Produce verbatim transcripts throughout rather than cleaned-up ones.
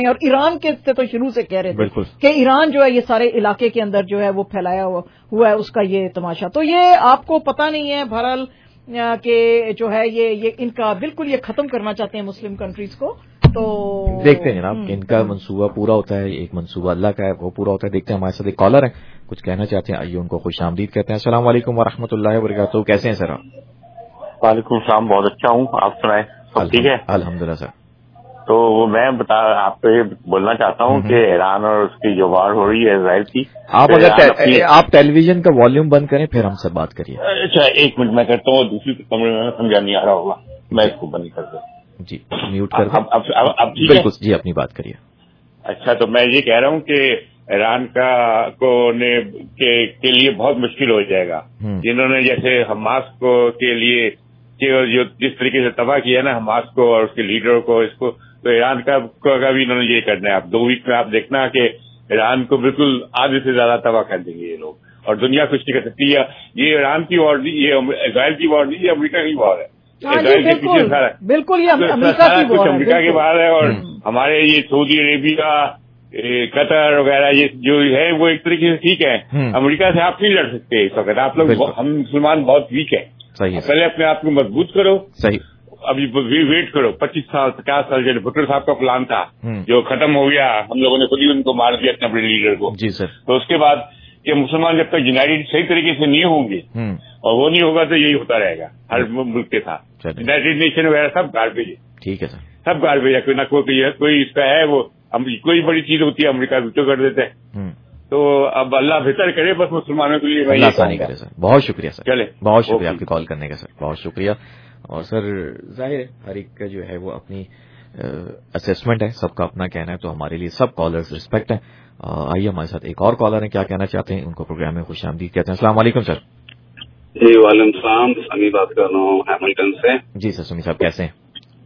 اور ایران کے سے تو شروع سے کہہ رہے تھے کہ ایران جو ہے یہ سارے علاقے کے اندر جو ہے وہ پھیلایا ہوا ہے اس کا یہ تماشا. تو یہ آپ کو پتہ نہیں ہے بہرحال کہ جو ہے یہ یہ ان کا بالکل یہ ختم کرنا چاہتے ہیں مسلم کنٹریز کو. تو دیکھتے ہیں جناب کہ ان کا منصوبہ پورا ہوتا ہے, ایک منصوبہ اللہ کا ہے وہ پورا ہوتا ہے. دیکھتے ہیں ہمارے ساتھ ایک کالر ہے کچھ کہنا چاہتے ہیں, آئیے ان کو خوش آمدید کہتے ہیں. السلام علیکم ورحمۃ اللہ وبرکاتہ, کیسے ہیں سر آپ؟ وعلیکم السلام, بہت اچھا ہوں, آپ سنائیں سب ٹھیک ہے؟ الحمد للہ سر. تو میں بتا آپ کو یہ بولنا چاہتا ہوں کہ ایران اور اس کی جو وار ہو رہی ہے اسرائیل کی, آپ اگر آپ ٹیلی ویژن کا والیوم بند کریں پھر ہم سے بات کریے. اچھا ایک منٹ میں کرتا ہوں, دوسری کمرے میں سمجھا نہیں آ رہا ہوگا, میں اس کو بند کر دوں. جی میوٹ کر دیں. اب بالکل جی اپنی بات کریے. اچھا تو میں یہ کہہ رہا ہوں کہ ایران کا کو نے کے لیے بہت مشکل ہو جائے گا, جنہوں نے جیسے حماس کو کے لیے جو جس طریقے سے تباہ کیا نا حماس کو اور اس کے لیڈر کو, اس کو تو ایران کا بھی انہوں نے یہ کرنا ہے. آپ دو ویک میں آپ دیکھنا کہ ایران کو بالکل آدھے سے زیادہ تباہ کر دیں گے یہ لوگ, اور دنیا کچھ نہیں کر سکتی. یہ ایران کی وار نہیں, یہ اسرائیل کی وار نہیں, یہ امریکہ کی وار ہے. اسرائیل کے پیچھے سارا بالکل سارا کچھ امریکہ کے باہر ہے, اور ہمارے یہ سعودی عربیہ قطر وغیرہ یہ جو ہے وہ ایک طریقے سے ٹھیک ہے. امریکہ سے آپ نہیں لڑ سکتے اس وقت, آپ لوگ ہم مسلمان بہت ویک ہیں. پہلے اپنے آپ کو مضبوط کرو, صحیح ابھی ویٹ کرو. پچیس سال پچاس سال جو بھٹو صاحب کا پلان تھا جو ختم ہو گیا, ہم لوگوں نے خود ہی ان کو مار دیا اپنے لیڈر کو. جی سر. تو اس کے بعد کہ مسلمان جب تک یونائٹڈ صحیح طریقے سے نہیں ہوں گے اور وہ نہیں ہوگا تو یہی ہوتا رہے گا ہر ملک کے ساتھ. یونائٹڈ نیشن وغیرہ سب گاربیج ہے. ٹھیک ہے سر, سب گاربیج ہے. کوئی نہ کوئی کوئی اس کا ہے وہ کوئی بڑی چیز ہوتی ہے امریکہ ویٹو کر دیتے ہیں. تو اب اللہ بہتر کرے بس مسلمانوں کے لیے. اللہ آسانی کرے سر. بہت شکریہ سر. چلے بہت شکریہ آپ کی کال کرنے کا سر, بہت شکریہ. اور سر ظاہر ہے ہر ایک کا جو ہے وہ اپنی اسیسمنٹ ہے, سب کا اپنا کہنا ہے, تو ہمارے لیے سب کالرز ریسپیکٹ ہیں. آئیے ہمارے ساتھ ایک اور کالر ہیں, کیا کہنا چاہتے ہیں, ان کو پروگرام میں خوش آمدید کہتے ہیں. السلام علیکم سر. جی وعلیکم السلام, سمی بات کر رہا ہوں ہیملٹن سے. جی سر سمی صاحب کیسے ہیں؟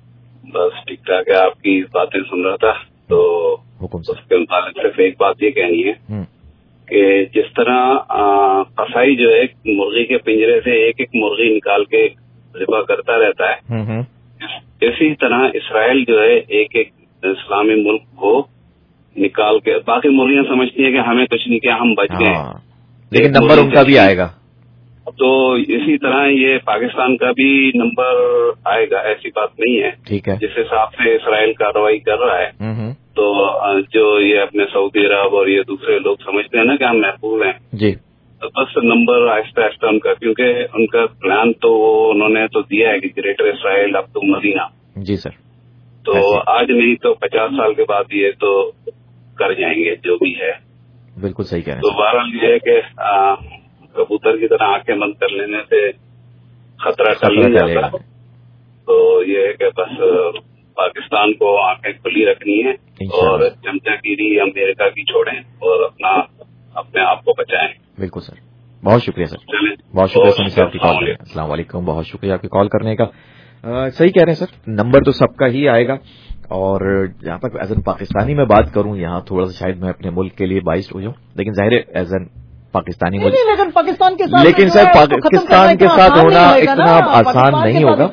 بس ٹھیک ٹھاک ہے, آپ کی باتیں سن رہا تھا تو حکم اس کے متعلق صرف ایک بات یہ کہنی ہے کہ جس طرح قصائی جو ہے مرغی کے پنجرے سے ایک ایک مرغی نکال کے ذبح کرتا رہتا ہے, اسی طرح اسرائیل جو ہے ایک ایک اسلامی ملک کو نکال کے, باقی مرغیاں سمجھتی ہیں کہ ہمیں کچھ نہیں کیا, ہم بچ گئے, لیکن نمبر ان کا بھی آئے گا. تو اسی طرح یہ پاکستان کا بھی نمبر آئے گا, ایسی بات نہیں ہے. ٹھیک ہے. جس حساب سے اسرائیل کارروائی کر رہا ہے تو جو یہ اپنے سعودی عرب اور یہ دوسرے لوگ سمجھتے ہیں نا کہ ہم محفوظ ہیں, جی بس نمبر آہستہ آہستہ ان کا, کیونکہ ان کا پلان تو انہوں نے تو دیا ہے کہ گریٹر اسرائیل اب تو مدینہ. جی سر. تو آج نہیں تو پچاس سال کے بعد یہ تو کر جائیں گے جو بھی ہے. بالکل صحیح کہہ رہے ہیں. تو بہرحال یہ ہے کہ کبوتر کی طرح آنکھیں بند کر لینے سے خطرہ ٹل نہیں جاتا. تو یہ ہے کہ بس پاکستان کو آنکھیں کھلی رکھنی ہے اور چمچا گیری امریکہ کی چھوڑیں اور اپنا اپنے آپ کو بچائیں. بالکل سر, بہت شکریہ سر, بہت شکریہ سمی صاحب کی کال. السلام علیکم, بہت شکریہ آپ کی کال کرنے کا. صحیح کہہ رہے ہیں سر, نمبر تو سب کا ہی آئے گا. اور جہاں تک ایز این پاکستانی میں بات کروں, یہاں تھوڑا سا شاید میں اپنے ملک کے لیے باعث ہو جاؤں, لیکن ظاہر ہے ایز این پاکستانی ملک, لیکن پاکستان کے ساتھ لیکن سر پاکستان کے ساتھ ہونا اتنا آسان نہیں ہوگا.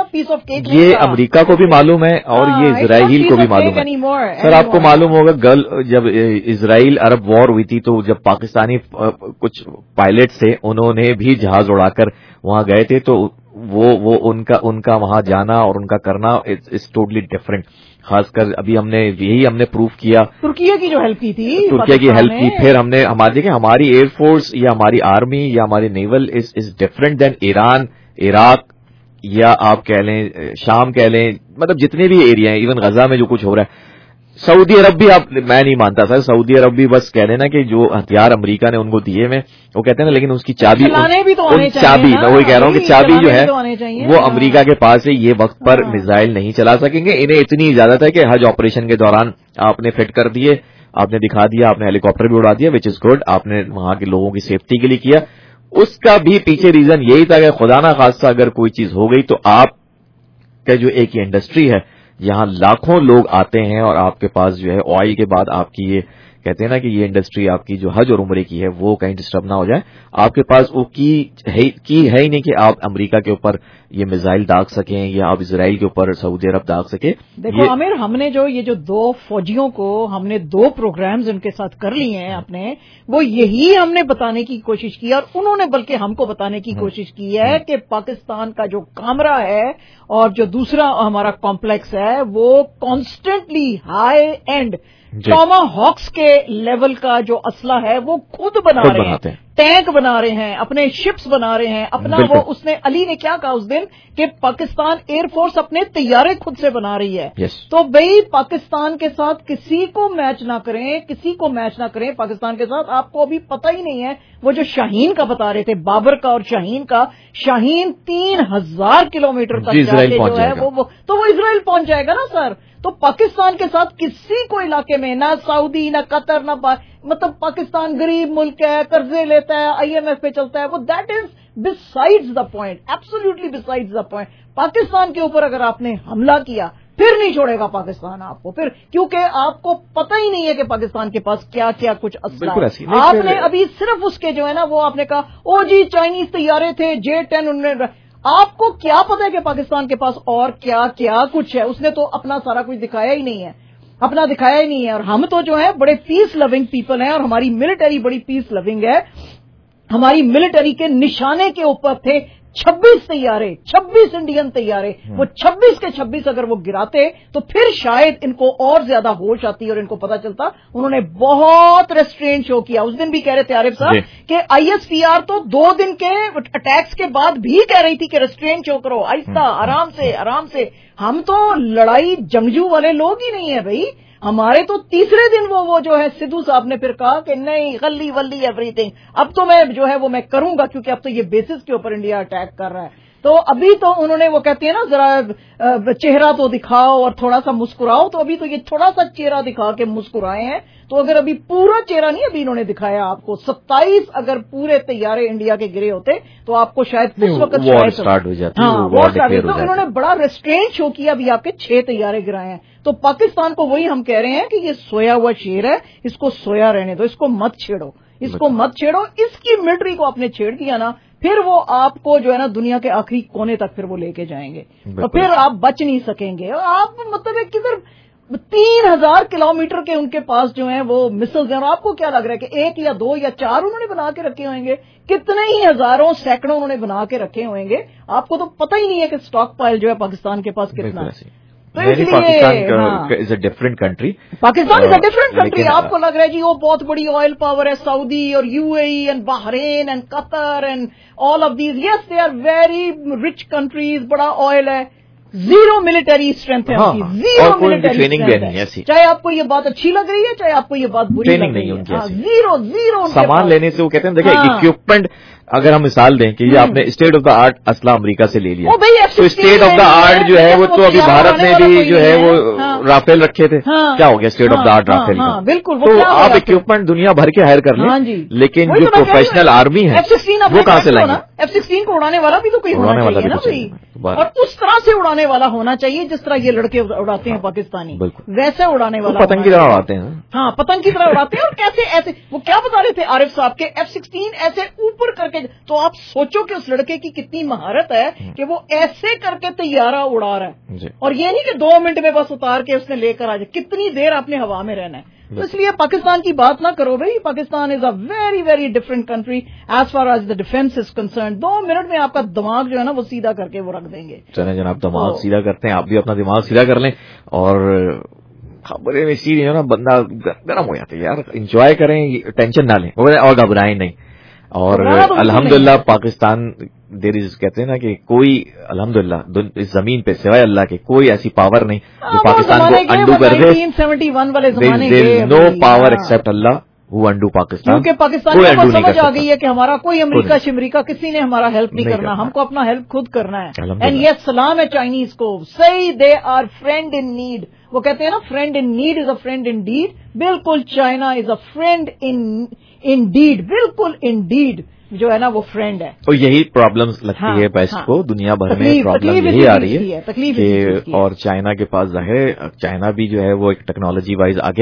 یہ امریکہ کو بھی معلوم ہے اور یہ اسرائیل کو بھی معلوم ہے. سر آپ کو معلوم ہوگا گل جب اسرائیل عرب وار ہوئی تھی تو جب پاکستانی کچھ پائلٹ تھے انہوں نے بھی جہاز اڑا کر وہاں گئے تھے, تو وہ وہ ان کا ان کا وہاں جانا اور ان کا کرنا از ٹوٹلی ڈفرینٹ. خاص کر ابھی ہم نے یہی ہم نے پروف کیا, ترکیہ کی جو ہیلپ کی تھی, ترکیہ کی ہیلپ کی, پھر ہم نے ہمارے دیکھیں ہماری ایئر فورس یا ہماری آرمی یا ہماری naval is is different than Iran, Iraq یا آپ کہہ لیں شام کہہ لیں, مطلب جتنے بھی ایریا ہیں, ایون غزہ میں جو کچھ ہو رہا ہے. سعودی عرب بھی آپ میں نہیں مانتا سر, سعودی عرب بھی بس کہہ دینا کہ جو ہتھیار امریکہ نے ان کو دیے میں وہ کہتے ہیں نا, لیکن اس کی چابی چابی میں وہی کہہ رہا ہوں کہ چابی جو ہے وہ امریکہ کے پاس ہے. یہ وقت پر میزائل نہیں چلا سکیں گے. انہیں اتنی اجازت ہے کہ حج آپریشن کے دوران آپ نے فٹ کر دیے, آپ نے دکھا دیا, آپ نے ہیلی کاپٹر بھی اڑا دیا, وچ از گڈ, آپ نے وہاں کے لوگوں کی سیفٹی کے لیے کیا. اس کا بھی پیچھے ریزن یہی تھا کہ خدا نہ خاصہ اگر کوئی چیز ہو گئی تو آپ کا جو ایک یہ انڈسٹری ہے, یہاں لاکھوں لوگ آتے ہیں اور آپ کے پاس جو ہے آئل کے بعد آپ کی یہ کہتے ہیں نا کہ یہ انڈسٹری آپ کی جو حج اور عمرے کی ہے وہ کہیں ڈسٹرب نہ ہو جائے. آپ کے پاس وہ کی ہے ہی نہیں کہ آپ امریکہ کے اوپر یہ میزائل داغ سکیں یا آپ اسرائیل کے اوپر سعودی عرب داغ سکیں. دیکھو عامر, ہم نے جو یہ جو دو فوجیوں کو ہم نے دو پروگرامز ان کے ساتھ کر لیے ہیں اپنے, وہ یہی ہم نے بتانے کی کوشش کی اور انہوں نے بلکہ ہم کو بتانے کی کوشش کی ہے کہ پاکستان کا جو کیمرہ ہے اور جو دوسرا ہمارا کمپلیکس ہے وہ constantly high and Tomahawks کے لیول کا جو اسلحہ ہے وہ خود بنا رہے ہیں, ٹینک بنا رہے ہیں, اپنے شپس بنا رہے ہیں اپنا. وہ اس نے علی نے کیا کہا اس دن کہ پاکستان ایئر فورس اپنے طیارے خود سے بنا رہی ہے. yes. تو بھئی پاکستان کے ساتھ کسی کو میچ نہ کریں, کسی کو میچ نہ کریں پاکستان کے ساتھ. آپ کو ابھی پتہ ہی نہیں ہے وہ جو شاہین کا بتا رہے تھے, بابر کا اور شاہین کا, شاہین تین ہزار کلو میٹر تک جا کے جو ہے وہ تو وہ اسرائیل پہنچ جائے گا نا سر. تو پاکستان کے ساتھ کسی کو علاقے میں نہ سعودی نہ قطر نہ مطلب پاکستان غریب ملک ہے, قرضے لیتا ہے, آئی ایم ایف پہ چلتا ہے, وہ that is besides the point, absolutely besides the point. Pakistan کے اوپر اگر آپ نے حملہ کیا پھر نہیں چھوڑے گا پاکستان آپ کو, پھر کیونکہ آپ کو پتہ ہی نہیں ہے کہ پاکستان کے پاس کیا کیا کچھ اسلحہ ہے. آپ نے ابھی صرف اس کے جو ہے نا وہ آپ نے کہا او جی چائنیز طیارے تھے جے ٹین, انہوں نے آپ کو کیا پتا ہے کہ پاکستان کے پاس اور کیا کیا کچھ ہے. اس نے تو اپنا سارا کچھ دکھایا ہی نہیں ہے, اپنا دکھایا ہی نہیں ہے. اور ہم تو جو ہے بڑے پیس لونگ پیپل ہیں اور ہماری ملٹری بڑی پیس لونگ ہے. ہماری ملٹری کے نشانے کے اوپر تھے چھبیس طیارے, چھبیس انڈین طیارے. وہ چھبیس کے چھبیس اگر وہ گراتے تو پھر شاید ان کو اور زیادہ ہوش آتی اور ان کو پتا چلتا. انہوں نے بہت ریسٹرین شو کیا. اس دن بھی کہہ رہے تھے عارف صاحب کہ آئی ایس پی آر تو دو دن کے اٹیکس کے بعد بھی کہہ رہی تھی کہ ریسٹرین شو کرو, آہستہ, آرام سے آرام سے. ہم تو لڑائی جنگجو والے لوگ ہی نہیں ہیں بھائی. ہمارے تو تیسرے دن وہ وہ جو ہے سدھو صاحب نے پھر کہا کہ نہیں غلی ولی ایوری تھنگ, اب تو میں جو ہے وہ میں کروں گا کیونکہ اب تو یہ بیسس کے اوپر انڈیا اٹیک کر رہا ہے. تو ابھی تو انہوں نے وہ کہتے ہیں نا ذرا چہرہ تو دکھاؤ اور تھوڑا سا مسکراؤ, تو ابھی تو یہ تھوڑا سا چہرہ دکھا کے مسکرائے ہیں. تو اگر ابھی پورا چہرہ نہیں ابھی انہوں نے دکھایا آپ کو, ستائیس اگر پورے طیارے انڈیا کے گرے ہوتے تو آپ کو شاید اس وقت اسٹارٹ ہو جاتا. ہاں وہ تو انہوں نے بڑا ریسٹرین شو کیا. ابھی آپ کے چھ طیارے گرائے ہیں. تو پاکستان کو وہی ہم کہہ رہے ہیں کہ یہ سویا ہوا شیر ہے, اس کو سویا رہنے دو, اس کو مت چھیڑو, اس کو مت چھیڑو. اس کی ملٹری کو آپ نے چھیڑ دیا نا پھر وہ آپ کو جو ہے نا دنیا کے آخری کونے تک پھر وہ لے کے جائیں گے, تو پھر آپ بچ نہیں سکیں گے. آپ مطلب ہے کدھر تین ہزار کلو میٹر کے ان کے پاس جو ہیں وہ مسلز ہیں, اور آپ کو کیا لگ رہا ہے کہ ایک یا دو یا چار انہوں نے بنا کے رکھے ہوئیں گے؟ کتنے ہی ہزاروں سینکڑوں انہوں نے بنا کے رکھے ہوئیں گے. آپ کو تو پتہ ہی نہیں ہے کہ اسٹاک پائل جو ہے پاکستان کے پاس کتنا ہے. Pakistan is a different country, Pakistan is a different country. آپ کو لگ رہا ہے جی وہ بہت بڑی آئل پاور ہے, سعودی اور U A E and Bahrain and Qatar and all of these, yes they are very rich countries, بڑا آئل ہے, زیرو ملٹری اسٹرینتھ ہے, زیرو ملٹری اسٹرینتھ. چاہے آپ کو یہ بات اچھی لگ رہی ہے چاہے آپ کو یہ بات بری لگ رہی ہے, زیرو زیرو سامان لینے سے وہ کہتے ہیں دیکھیں اکوپمنٹ. اگر ہم مثال دیں کہ یہ آپ نے اسٹیٹ آف دا آرٹ اسلحہ امریکہ سے لے لیا, تو اسٹیٹ آف دا آرٹ جو ہے وہ تو ابھی بھارت نے بھی جو ہے وہ رافیل رکھے تھے, کیا ہو گیا state of the art Rafale کا؟ بالکل. تو آپ اکوپمنٹ دنیا بھر کے ہائر کر لیں, لیکن جو پروفیشنل آرمی ہے وہ کہاں سے لائیں گے؟ ایف سکسٹین کو اڑانے والا بھی تو کوئی ہونا چاہیے نا بھائی, اور اس طرح سے اڑانے والا ہونا چاہیے جس طرح یہ لڑکے اڑاتے ہیں پاکستانی, ویسے اڑانے والا. پتنگ کی طرح اڑاتے ہیں. ہاں پتنگ کی طرح اڑاتے ہیں. اور کیسے ایسے وہ کیا بتا رہے تھے عارف صاحب کے ایف سکسٹین ایسے اوپر کر کے, تو آپ سوچو کہ اس لڑکے کی کتنی مہارت ہے کہ وہ ایسے کر کے طیارہ اڑا رہا ہے, اور یہ نہیں کہ دو منٹ میں بس اتار کے اس نے لے کر آ جائے, کتنی دیر آپ نے ہوا میں رہنا ہے. تو اس لیے پاکستان کی بات نہ کرو بھائی. Pakistan is a very very different country as far as the defence is concern. دو منٹ میں آپ کا دماغ جو ہے نا وہ سیدھا کر کے وہ رکھ دیں گے. چلیں جناب, دماغ سیدھا کرتے ہیں, آپ بھی اپنا دماغ سیدھا کر لیں, اور خبریں میں سیدھی جو نا بندہ گرم ہو جاتا ہے یار. انجوائے کریں, ٹینشن نہ لیں اور گھبرائیں نہیں. اور الحمدللہ پاکستان دیر از کہتے ہیں نا کہ کوئی الحمدللہ اس زمین پہ سوائے اللہ کے کوئی ایسی پاور نہیں جو پاکستان کو انڈو کر دے. نو پاور ایکسپٹ اللہ ہو انڈو پاکستان. کیونکہ پاکستان کو سمجھ آ گئی ہے کہ ہمارا کوئی امریکہ شمریکہ کسی نے ہمارا ہیلپ نہیں کرنا, ہم کو اپنا ہیلپ خود کرنا ہے. اینڈ یہ سلام ہے چائنیز کو, صحیح, they are friend in need. وہ کہتے ہیں نا friend in need is a friend indeed. بالکل China is a friend indeed, بالکل ان ڈیڈ جو ہے نا وہ فرینڈ ہے. تو یہی پرابلمس لگتی ہے بیسٹ کو, دنیا بھر میں پرابلم یہی آ رہی ہے کہ, اور چائنا کے پاس ظاہر چائنا بھی جو ہے وہ ایک ٹیکنالوجی وائز آگے,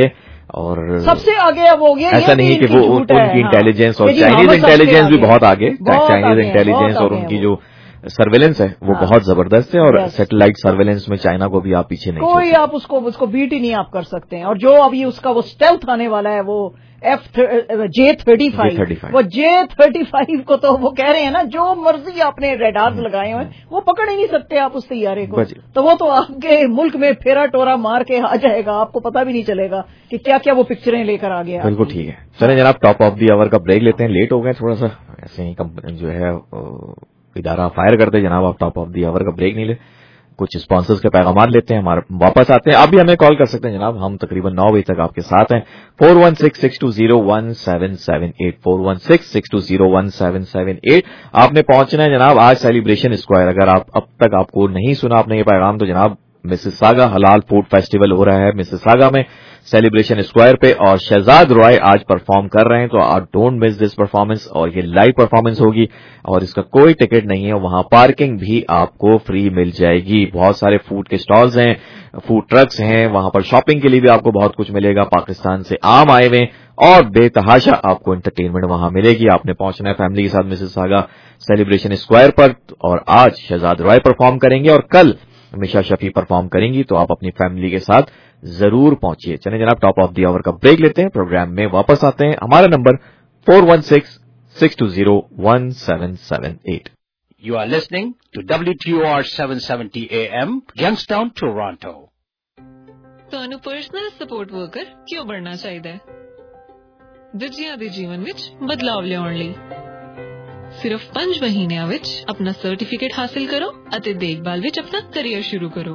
اور سب سے آگے اب ہو گیا. ایسا نہیں کہ وہ ان کی انٹیلیجنس اور چائنیز انٹیلیجنس بھی بہت آگے, چائنیز انٹیلیجنس اور ان کی جو سرویلنس ہے وہ بہت زبردست ہے, اور سیٹلائٹ سرویلنس میں چائنا کو بھی آپ پیچھے نہیں, کوئی آپ اس کو اس کو بیٹ ہی نہیں آپ کر سکتے ہیں. اور جو ابھی اس کا وہ اسٹیلتھ آنے والا ہے وہ ایف جے تھرٹی فائیو, وہ جے تھرٹی فائیو کو تو وہ کہہ رہے ہیں نا جو مرضی آپ نے ریڈارز لگائے ہوئے وہ پکڑ ہی نہیں سکتے آپ اس طیارے کو, تو وہ تو آپ کے ملک میں پھیرا ٹورا مار کے آ جائے گا, آپ کو پتہ بھی نہیں چلے گا کہ کیا کیا وہ پکچریں لے کر آ گیا. بالکل ٹھیک ہے, چلیں جناب ٹاپ آف دی آور کا بریک لیتے ہیں, لیٹ ہو گئے تھوڑا سا, ایسے ہی کمپنی جو ہے ادارہ فائر کرتے جناب, آپ ٹاپ آف دی آور کا بریک نہیں لے, کچھ اسپانسرز کے پیغامات لیتے ہیں, ہمارے واپس آتے ہیں. آپ بھی ہمیں کال کر سکتے ہیں جناب, ہم تقریباً نو بجے تک آپ کے ساتھ ہیں. Four one six six two zero one seven seven eight four one six six two zero one seven seven eight آپ نے پہنچنا ہے جناب آج سیلیبریشن اسکوائر. اگر آپ اب تک آپ کو نہیں سنا آپ نے یہ پیغام, تو جناب مسیساگا حلال فوڈ فیسٹیول ہو رہا ہے مسیساگا میں سیلیبریشن اسکوائر پہ, اور شہزاد رائے آج پرفارم کر رہے ہیں, تو آپ ڈونٹ مس دس پرفارمنس, اور یہ لائیو پرفارمنس ہوگی اور اس کا کوئی ٹکٹ نہیں ہے. وہاں پارکنگ بھی آپ کو فری مل جائے گی, بہت سارے فوڈ کے سٹالز ہیں, فوڈ ٹرکس ہیں, وہاں پر شاپنگ کے لیے بھی آپ کو بہت کچھ ملے گا, پاکستان سے عام آئے ہوئے, اور بے تحاشا آپ کو انٹرٹینمنٹ وہاں ملے گی. آپ نے پہنچنا ہے فیملی کے ساتھ مسیساگا سیلیبریشن اسکوائر پر, اور آج شہزاد رائے پرفارم کریں گے اور کل میشا شفیع پرفارم کریں گی, تو آپ اپنی فیملی کے ساتھ ضرور پہنچیے. چلیں جناب ٹاپ آف دی آور کا بریک لیتے ہیں, پروگرام میں واپس آتے ہیں. ہمارا number four one six six two zero one seven seven eight. You are listening to W T O R seven seventy A M, Youngstown, Toronto. ਤੁਹਾਨੂੰ ਪਰਸਨਲ ਸਪੋਰਟ ਵਰਕਰ ਕਿਉਂ ਬਣਨਾ ਚਾਹੀਦਾ ਹੈ? ਦੂਜਿਆਂ ਦੇ ਜੀਵਨ ਵਿੱਚ ਬਦਲਾਵ ਲਿਆਉਣ ਲਈ ਸਿਰਫ ਪੰਜ ਮਹੀਨਿਆਂ ਵਿੱਚ ਆਪਣਾ ਸਰਟੀਫਿਕੇਟ ਹਾਸਲ ਕਰੋ ਅਤੇ ਦੇਖਭਾਲ ਵਿੱਚ ਆਪਣਾ ਕੈਰੀਅਰ ਸ਼ੁਰੂ ਕਰੋ.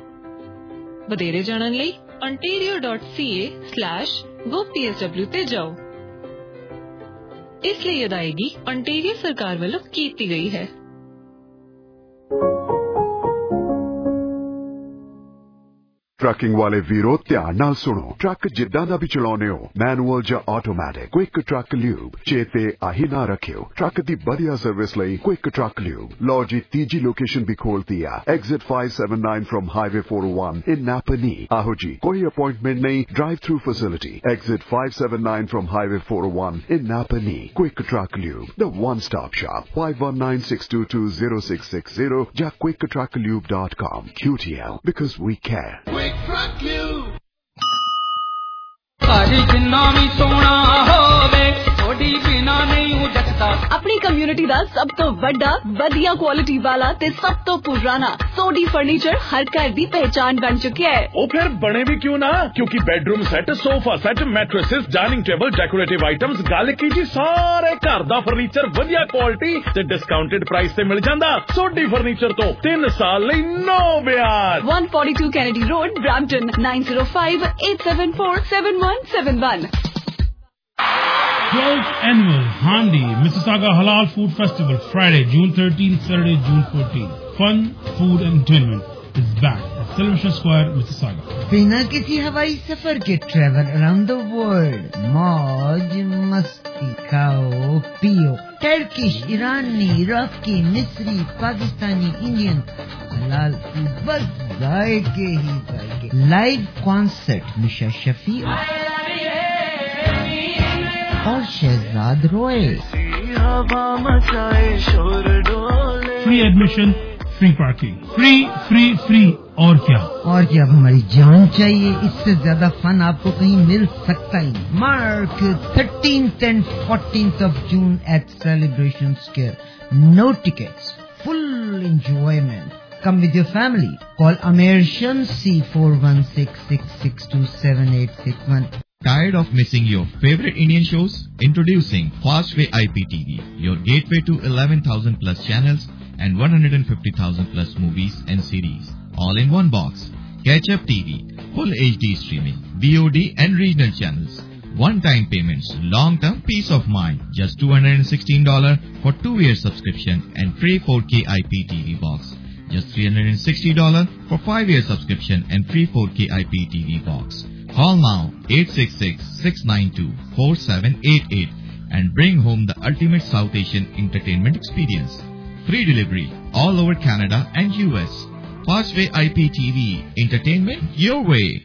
ਵਧੇਰੇ ਜਾਣਨ ਲਈ ontario dot c a slash go p s w ਤੇ ਜਾਓ. ਇਸ ਲਈ ਅਦਾਇਗੀ ontario ਸਰਕਾਰ ਵੱਲੋਂ ਕੀਤੀ ਗਈ ਹੈ. ਟਰੱਕਿੰਗ ਵਾਲੇ ਵੀਰੋ ਧਿਆਨ ਨਾਲ ਸੁਣੋ, ਟਰੱਕ ਜਿੱਦਾਂ ਦਾ ਵੀ ਚਲਾਉਨੇ ਹੋ, ਮੈਨੂਅਲ ਜਾਂ ਆਟੋਮੈਟਿਕ, ਕੁਇਕ ਟਰੱਕ ਲਿਊਬ ਚੇਤੇ ਆਹੀ ਨਾ ਰੱਖਿਓ. ਟਰੱਕ ਦੀ ਵਧੀਆ ਸਰਵਿਸ ਲਈ ਕੁਇਕ ਟਰੱਕ ਲਿਊਬ. ਲਓ ਜੀ ਤੀਜੀ ਲੋਕੇਸ਼ਨ ਵੀ ਖੋਲਤੀ ਆ, exit five seventy-nine from highway four oh one in Napanee. ਆਹੋ ਜੀ, ਕੋਈ ਅਪਾਇੰਟਮੈਂਟ ਨਹੀਂ, drive through facility. Exit five seventy-nine from highway four oh one in Napanee. Quick truck lube, the one stop shop. five one nine six two two zero six six zero ਜਾਂ quick truck lube dot com. Q T L, because we care. ਆਪਣੀ community ਦਾ ਸਭ ਤੋਂ ਵੱਡਾ, ਵਧੀਆ quality ਵਾਲਾ ਤੇ ਸਭ ਤੋਂ ਪੁਰਾਣਾ ਸੋਡੀ ਫਰਨੀਚਰ ਹਰ ਘਰ ਦੀ ਪਹਿਚਾਨ ਬਣ ਚੁੱਕਿਆ ਹੈ. ਉਹ ਫਿਰ ਬਣੇ ਵੀ ਕਿਉਂ ਨਾ, ਕਿਉਂਕਿ bedroom set, sofa set, mattresses, dining table, decorative items, ਗੱਲ ਕੀ ਜੀ ਸਾਰੇ ਘਰ ਦਾ ਫਰਨੀਚਰ ਵਧੀਆ ਕੁਆਲਿਟੀ ਤੇ ਡਿਸਕਾਊਂਟਡ ਪ੍ਰਾਈਸ ਤੇ ਮਿਲ ਜਾਂਦਾ. ਸੋਡੀ ਫਰਨੀਚਰ ਤੋਂ ਤਿੰਨ ਸਾਲ ਲਈ ਨੋ ਵਿਆਜ. one forty-two Kennedy Road, Brampton, nine zero five eight seven four seven one seven one. twelfth Annual Handi Mississauga Halal Food Festival, Friday, June thirteenth, Saturday, June fourteenth. Fun, food and entertainment is back at Celebration Square, Mississauga. बिना किसी हवाई सफर के travel around the world, मौज मस्ती, खाओ पियो, Turkish, ईरानी, इराकी, मिस्री, Pakistani, Indian हलाल फूड, बस जायके ही जायके. लाइव कॉन्सर्ट मिशा शफी और Shahzad Roy. Free admission, free parking, free, free, free. और क्या और क्या, अब हमारी जान चाहिए. इससे ज्यादा फन आपको कहीं मिल सकता ही नहीं. Mark thirteenth and fourteenth of June at Celebration Square. No tickets, full enjoyment. Come with your family. Call Amer Shamsi four one six six six two seven eight six one. Tired of missing your favorite Indian shows? Introducing Fastway I P T V, your gateway to eleven thousand plus channels and one hundred fifty thousand plus movies and series. All in one box. Catch Up T V, full H D streaming, V O D and regional channels. One-time payments, long-term peace of mind. Just two hundred sixteen dollars for two-year subscription and free four K I P T V box. Just three hundred sixty dollars for five-year subscription and free four K I P T V box. Call now eight six six six nine two four seven eight eight and bring home the ultimate South Asian entertainment experience. Free delivery all over Canada and U S. Fastway I P T V, entertainment your way.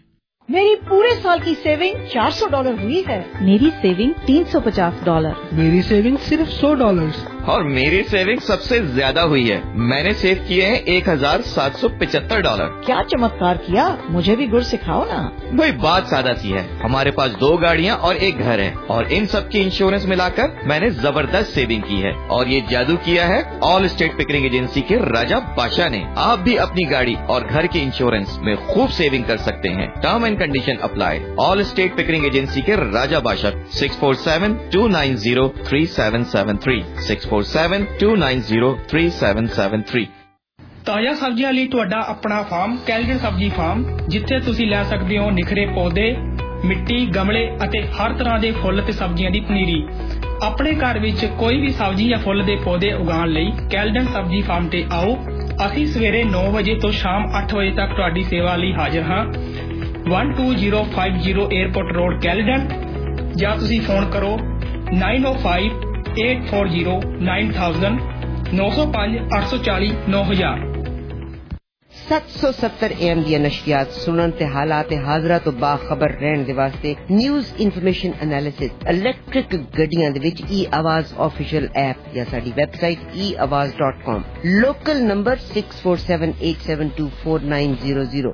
मेरी पूरे साल की saving चार सौ dollar हुई है। मेरी saving तीन सौ पचास डॉलर। मेरी सेविंग सिर्फ सौ डॉलर। और मेरी सेविंग सबसे ज्यादा हुई है, मैंने सेव किए हैं एक हजार सात सौ पचहत्तर डॉलर। क्या चमत्कार किया, मुझे भी गुर सिखाओ ना। भाई बात सादा सी है, हमारे पास दो गाड़ियाँ और एक घर है और इन सब की इंश्योरेंस मिलाकर मैंने जबरदस्त सेविंग की है और ये जादू किया है ऑल स्टेट पिकरिंग एजेंसी के राजा बादशाह ने। आप भी अपनी गाड़ी और घर के इंश्योरेंस में खूब सेविंग कर सकते हैं। Term and condition apply. All state pickering agency के Raja Badshah six four seven two nine zero three seven seven three six four seven two nine zero three seven seven three. ਤਾਜ਼ਾ ਸਬਜ਼ੀਆਂ ਲਈ ਤੁਹਾਡਾ ਆਪਣਾ ਫਾਰਮ ਕੈਲਗਨ ਸਬਜ਼ੀ ਫਾਰਮ, ਜਿੱਥੇ ਤੁਸੀਂ ਲੈ ਸਕਦੇ ਹੋ ਨਿਖਰੇ ਪੌਦੇ, ਮਿੱਟੀ, ਗਮਲੇ ਅਤੇ ਹਰ ਤਰ੍ਹਾਂ ਦੇ ਫੁੱਲ ਤੇ ਸਬਜ਼ੀਆਂ ਦੀ ਪਨੀਰੀ। ਆਪਣੇ ਘਰ ਵਿੱਚ ਕੋਈ ਵੀ ਸਬਜ਼ੀ ਜਾਂ ਫੁੱਲ ਦੇ ਪੌਦੇ ਉਗਾਉਣ ਲਈ ਕੈਲਗਨ ਸਬਜ਼ੀ ਫਾਰਮ ਤੇ ਆਓ। ਅਸੀਂ ਸਵੇਰੇ ਨੌ ਵਜੇ ਤੋਂ ਸ਼ਾਮ ਅੱਠ ਵਜੇ ਤੱਕ ਤੁਹਾਡੀ ਸੇਵਾ ਲਈ ਹਾਜ਼ਰ ਹਾਂ। one two zero five zero airport road ਕੈਲਗਨ, ਜਾਂ ਤੁਸੀਂ ਫੋਨ ਕਰੋ nine oh five eight four zero nine thousand ਨੌ ਸੌ ਪੰਜ ਅੱਠ ਸੌ ਚਾਲੀ ਨੌ ਹਜ਼ਾਰ। سات سو ستر اے ایم دی نشریات سنن تے حالات حاضرہ تو باخبر رہن دے واسطے نیوز انفارمیشن انالیسس الیکٹرک گڈیاں دے وچ ای آواز آفیشیل ایپ یا ساڈی website e Awaz dot com, local number six four seven eight seven two four nine zero zero.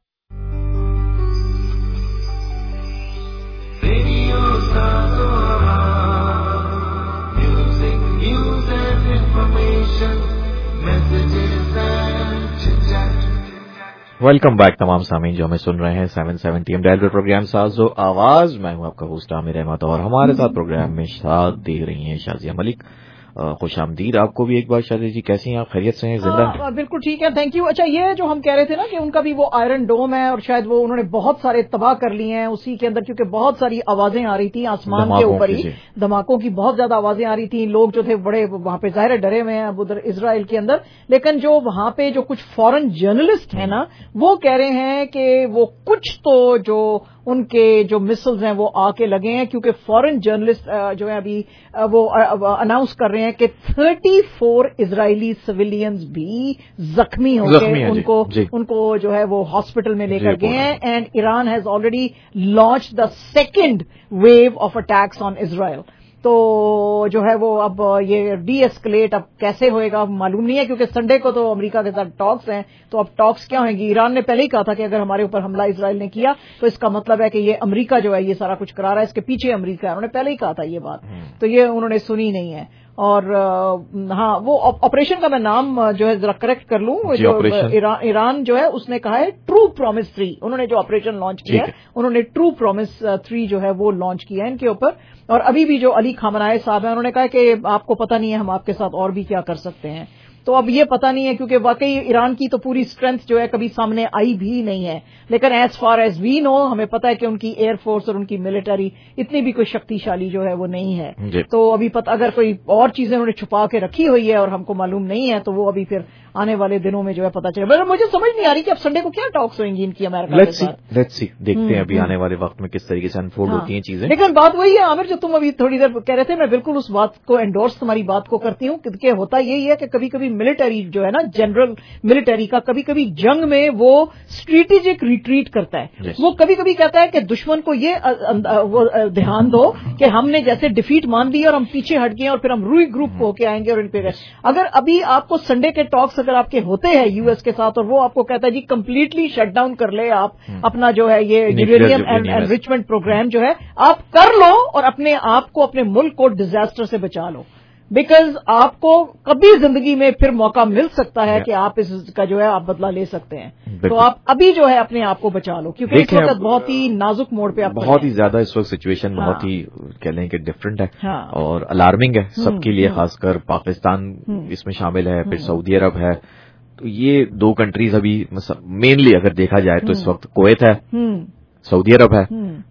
Welcome back تمام سامعین جو ہمیں سن رہے ہیں سیون سیونٹی ایم ڈائل پر پروگرام ساز و آواز، میں ہوں آپ کا ہوسٹ عامر احمد اور ہمارے ساتھ پروگرام میں ساتھ دے رہی ہیں شازیہ ملک۔ خوش آمدید آپ کو بھی ایک بار شازیہ جی، کیسی ہیں آپ؟ خیریت سے ہیں؟ زندہ ہیں؟ بالکل ٹھیک ہے، تھینک یو۔ اچھا، یہ جو ہم کہہ رہے تھے نا کہ ان کا بھی وہ آئرن ڈوم ہے اور شاید وہ انہوں نے بہت سارے تباہ کر لیے ہیں اسی کے اندر، کیونکہ بہت ساری آوازیں آ رہی تھیں آسمان کے اوپر ہی، دھماکوں کی بہت زیادہ آوازیں آ رہی تھیں۔ لوگ جو تھے بڑے وہاں پہ ظاہر ڈرے ہوئے ہیں اب ادھر اسرائیل کے اندر، لیکن جو وہاں پہ جو کچھ فورن جرنلسٹ ہیں نا، وہ کہہ رہے ہیں کہ وہ کچھ تو جو ان کے جو مسلز ہیں وہ آ کے لگے ہیں، کیونکہ فورن جرنلسٹ جو ہے ابھی وہ اناؤنس کر رہے ہیں کہ تھرٹی فور اسرائیلی سویلینز بھی زخمی ہو گئے، ان کو ان کو جو ہے وہ ہاسپٹل میں لے کر گئے ہیں۔ And Iran has already launch the second wave of attacks on Israel. تو جو ہے وہ اب یہ ڈی ایسکلیٹ اب کیسے ہوئے گا معلوم نہیں ہے، کیونکہ سنڈے کو تو امریکہ کے ساتھ ٹاکس ہیں، تو اب ٹاکس کیا ہوئیں گی؟ ایران نے پہلے ہی کہا تھا کہ اگر ہمارے اوپر حملہ اسرائیل نے کیا تو اس کا مطلب ہے کہ یہ امریکہ جو ہے یہ سارا کچھ کرا رہا ہے، اس کے پیچھے امریکہ ہے، انہوں نے پہلے ہی کہا تھا یہ بات، تو یہ انہوں نے سنی نہیں ہے۔ اور ہاں، وہ آپریشن کا میں نام جو ہے ذرا کریکٹ کر لوں، جو ایران جو ہے اس نے کہا ہے ٹرو پرومس تھری، انہوں نے جو آپریشن لانچ کیا ہے انہوں نے ٹرو پرومس تھری جو ہے وہ لانچ کیا ہے ان کے اوپر۔ اور ابھی بھی جو علی خامنہئی صاحب ہیں انہوں نے کہا کہ آپ کو پتہ نہیں ہے ہم آپ کے ساتھ اور بھی کیا کر سکتے ہیں، تو اب یہ پتہ نہیں ہے، کیونکہ واقعی ایران کی تو پوری اسٹرینتھ جو ہے کبھی سامنے آئی بھی نہیں ہے، لیکن as far as we know ہمیں پتہ ہے کہ ان کی ایئر فورس اور ان کی ملٹری اتنی بھی کوئی شکتی شالی جو ہے وہ نہیں ہے، تو ابھی پتہ اگر کوئی اور چیزیں انہوں نے چھپا کے رکھی ہوئی ہے اور ہم کو معلوم نہیں ہے تو وہ ابھی پھر آنے والے دنوں میں جو ہے پتہ چلے گا۔ مجھے سمجھ نہیں آ رہی کہ اب سنڈے کو کیا ٹاکس ہوئیں گی ان کی امریکہ کے ساتھ، لیٹس سی، دیکھتے ہیں ابھی آنے والے وقت میں کس طریقے سے انفولڈ ہوتی ہیں چیزیں۔ لیکن بات وہی ہے عامر جو تم ابھی تھوڑی دیر کہہ رہے تھے، میں بالکل اس بات کو انڈورس تمہاری بات کو کرتی ہوں کہ ہوتا یہی ہے کہ کبھی کبھی ملٹری جو ہے نا، جنرل ملٹری کا کبھی کبھی جنگ میں وہ اسٹریٹجک ریٹریٹ کرتا ہے، وہ کبھی کبھی کہتا ہے کہ دشمن کو یہ دھیان دو کہ ہم نے جیسے ڈیفیٹ مان لی اور ہم پیچھے ہٹ گئے اور پھر ہم روئی گروپ ہو کے آئیں گے اور ان پہ اگر ابھی آپ کو سنڈے کے ٹاکس اگر آپ کے ہوتے ہیں یو ایس کے ساتھ اور وہ آپ کو کہتا ہے جی کمپلیٹلی شٹ ڈاؤن کر لے آپ اپنا جو ہے یہ یورینیم انریچمنٹ پروگرام جو ہے آپ کر لو اور اپنے آپ کو اپنے ملک کو ڈیزاسٹر سے بچا لو، بیکاز آپ کو کبھی زندگی میں پھر موقع مل سکتا ہے کہ آپ اس کا جو ہے آپ بدلہ لے سکتے ہیں، تو آپ ابھی جو ہے اپنے آپ کو بچا لو، کیونکہ اس وقت بہت ہی نازک موڑ پہ آپ بہت ہی زیادہ اس وقت سچویشن بہت ہی کہہ لیں کہ ڈفرینٹ ہے اور الارمنگ ہے سب کے لیے، خاص کر پاکستان اس میں شامل ہے، پھر سعودی عرب ہے، تو یہ دو کنٹریز ابھی مینلی اگر دیکھا جائے تو اس وقت کویت ہے، سعودی عرب ہے،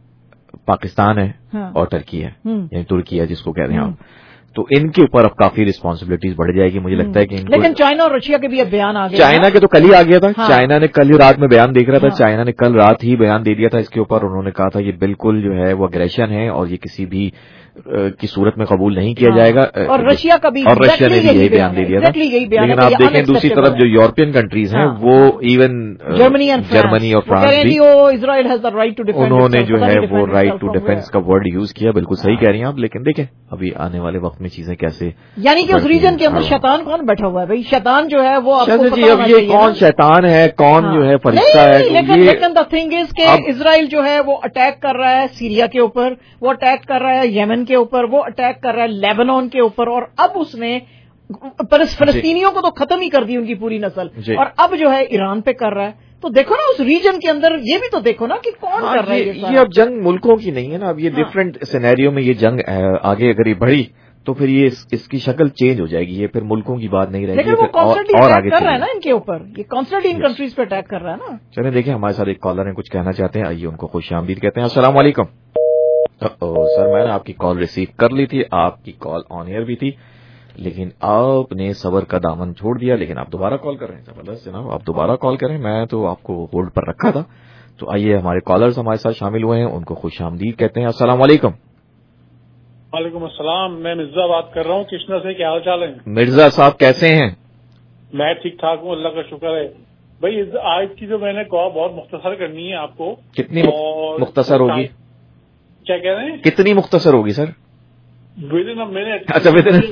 پاکستان ہے اور ترکی ہے، یعنی ترکی ہے جس کو کہہ رہے ہیں آپ، تو ان کے اوپر اب کافی ریسپانسبلٹیز بڑھ جائے گی مجھے لگتا ہے کہ لیکن چائنا اور رشیا کے بھی اب بیان آ گئے، چائنا کے تو کل ہی آ گیا تھا، چائنا نے کل ہی رات میں بیان دیکھ رہا تھا، چائنا نے کل رات ہی بیان دے دیا تھا اس کے اوپر، انہوں نے کہا تھا یہ بالکل جو ہے وہ اگریشن ہے اور یہ کسی بھی کی صورت میں قبول نہیں کیا جائے گا. اور رشیا کا بھی اور رشیا نے بھی یہی بیان دے دیا تھا. لیکن آپ دیکھیں دوسری طرف جو یورپین کنٹریز ہیں وہ ایون جرمنی جرمنی اور فرانس بھی انہوں نے جو ہے وہ رائٹ ٹو ڈیفینس کا ورڈ یوز کیا. بالکل صحیح کہہ رہی ہیں آپ. لیکن دیکھیں ابھی آنے والے وقت میں چیزیں کیسے, یعنی کہ اس ریجن کے اندر شیطان کون بیٹھا ہوا ہے بھائی؟ شیطان جو ہے وہ جی اب یہ کون شیطان ہے کون جو ہے فرشتہ ہے. لیکن دا تھنگ از کہ اسرائیل جو ہے وہ اٹیک کر رہا ہے سیریا کے اوپر, وہ اٹیک کر رہا ہے یمن کے اوپر, وہ اٹیک کر رہا ہے لیبنان کے اوپر, اور اب اس نے فلسطینیوں کو تو ختم ہی کر دی ان کی پوری نسل, اور اب جو ہے ایران پہ کر رہا ہے. تو دیکھو نا اس ریجن کے اندر یہ بھی تو دیکھو نا کہ کون کر رہا ہے یہ. اب جنگ ملکوں کی نہیں ہے نا, اب یہ ڈفرینٹ سینیریو میں یہ جنگ آگے اگر یہ بڑھی تو پھر یہ اس کی شکل چینج ہو جائے گی. یہ پھر ملکوں کی بات نہیں رہے گی, اور آگے کر رہا ہے نا ان کے اوپر, یہ کانسٹنٹلی ان کنٹریز پہ اٹیک کر رہا ہے نا. چلیں دیکھیں ہمارے ساتھ ایک کالر ہیں کچھ کہنا چاہتے ہیں, آئیے ان کو خوش آمدید کہتے ہیں. السلام علیکم. سر میں نے آپ کی کال ریسیو کر لی تھی, آپ کی کال آن ایئر بھی تھی, لیکن آپ نے صبر کا دامن چھوڑ دیا. لیکن آپ دوبارہ کال کر رہے ہیں. زبردست جناب, آپ دوبارہ کال کریں, میں تو آپ کو ہولڈ پر رکھا تھا. تو آئیے ہمارے کالرز ہمارے ساتھ شامل ہوئے ہیں, ان کو خوش آمدید کہتے ہیں. السلام علیکم. وعلیکم السلام, میں مرزا بات کر رہا ہوں کشنا سے. کیا حال چال ہے مرزا صاحب, کیسے ہیں؟ میں ٹھیک ٹھاک ہوں, اللہ کا شکر ہے. بھائی آج کی جو میں نے کہا بہت مختصر کرنی ہے آپ کو. کتنی مختصر ہوگی؟ کیا کہہ رہے ہیں؟ کتنی مختصر ہوگی سر؟ Within minute. اچھا ود ان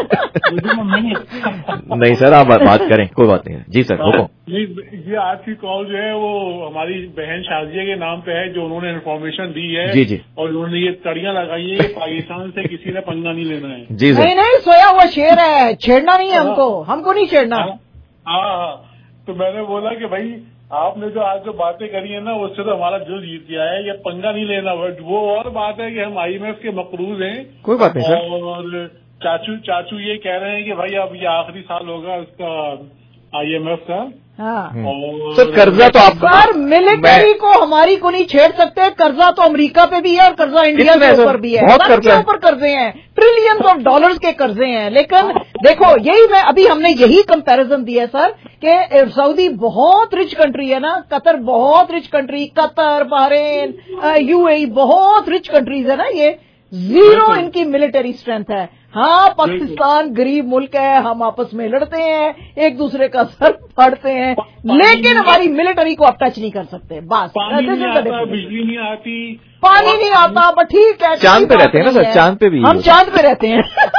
نہیں سر آپ بات کریں, کوئی بات نہیں. جی سر حکم. یہ آج کی کال جو ہے وہ ہماری بہن شازیہ کے نام پہ ہے, جو انہوں نے انفارمیشن دی ہے. جی جی. اور انہوں نے یہ تڑیاں لگائی ہیں کہ پاکستان سے کسی نے پنگا نہیں لینا ہے. جی سر. نہیں نہیں, سویا ہوا شیر ہے, چھیڑنا نہیں ہے ہم کو, ہم کو نہیں چھیڑنا. ہاں ہاں, تو میں نے بولا کہ بھائی آپ نے جو آج جو باتیں کری ہیں نا اس سے تو ہمارا دل جیت گیا ہے. یہ پنگا نہیں لینا, وہ اور بات ہے کہ ہم آئی ایم ایف کے مقروض ہیں. کوئی بات نہیں سر. اور چاچو چاچو یہ کہہ رہے ہیں کہ بھائی اب یہ آخری سال ہوگا اس کا آئی ایم ایف کا. سر قرضہ تو آپ سر ملٹری کو ہماری کو نہیں چھیڑ سکتے. قرضہ تو امریکہ پہ بھی ہے اور قرضہ انڈیا کے اوپر بھی ہے. سب کے اوپر قرضے ہیں, ٹریلینز آف ڈالرز کے قرضے ہیں. لیکن دیکھو یہی میں ابھی ہم نے یہی کمپیرزن دیا سر کہ سعودی بہت رچ کنٹری ہے نا, قطر بہت rich country, Qatar, Bahrain, U A E بہت رچ کنٹریز ہے نا. یہ زیرو ان کی ملٹری اسٹرینتھ ہے. ہاں پاکستان غریب ملک ہے, ہم آپس میں لڑتے ہیں, ایک دوسرے کا سر پھاڑتے ہیں, لیکن ہماری ملٹری کو آپ ٹچ نہیں کر سکتے. بس بجلی نہیں آتی, پانی نہیں آتا, بس ٹھیک ہے. چاند پہ رہتے ہیں نا سر, چاند پہ بھی ہم چاند پہ رہتے ہیں.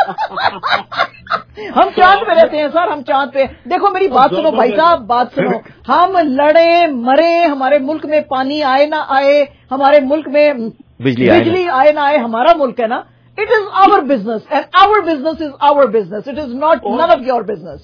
ہم چاند پہ رہتے ہیں سر, ہم چاند پہ. دیکھو میری بات سنو بھائی صاحب, بات سنو. ہم لڑے مرے, ہمارے ملک میں پانی آئے نہ آئے, ہمارے ملک میں بجلی آئے نہ آئے, ہمارا ملک ہے نا. It is our business and our business is our business. It is not none of your business.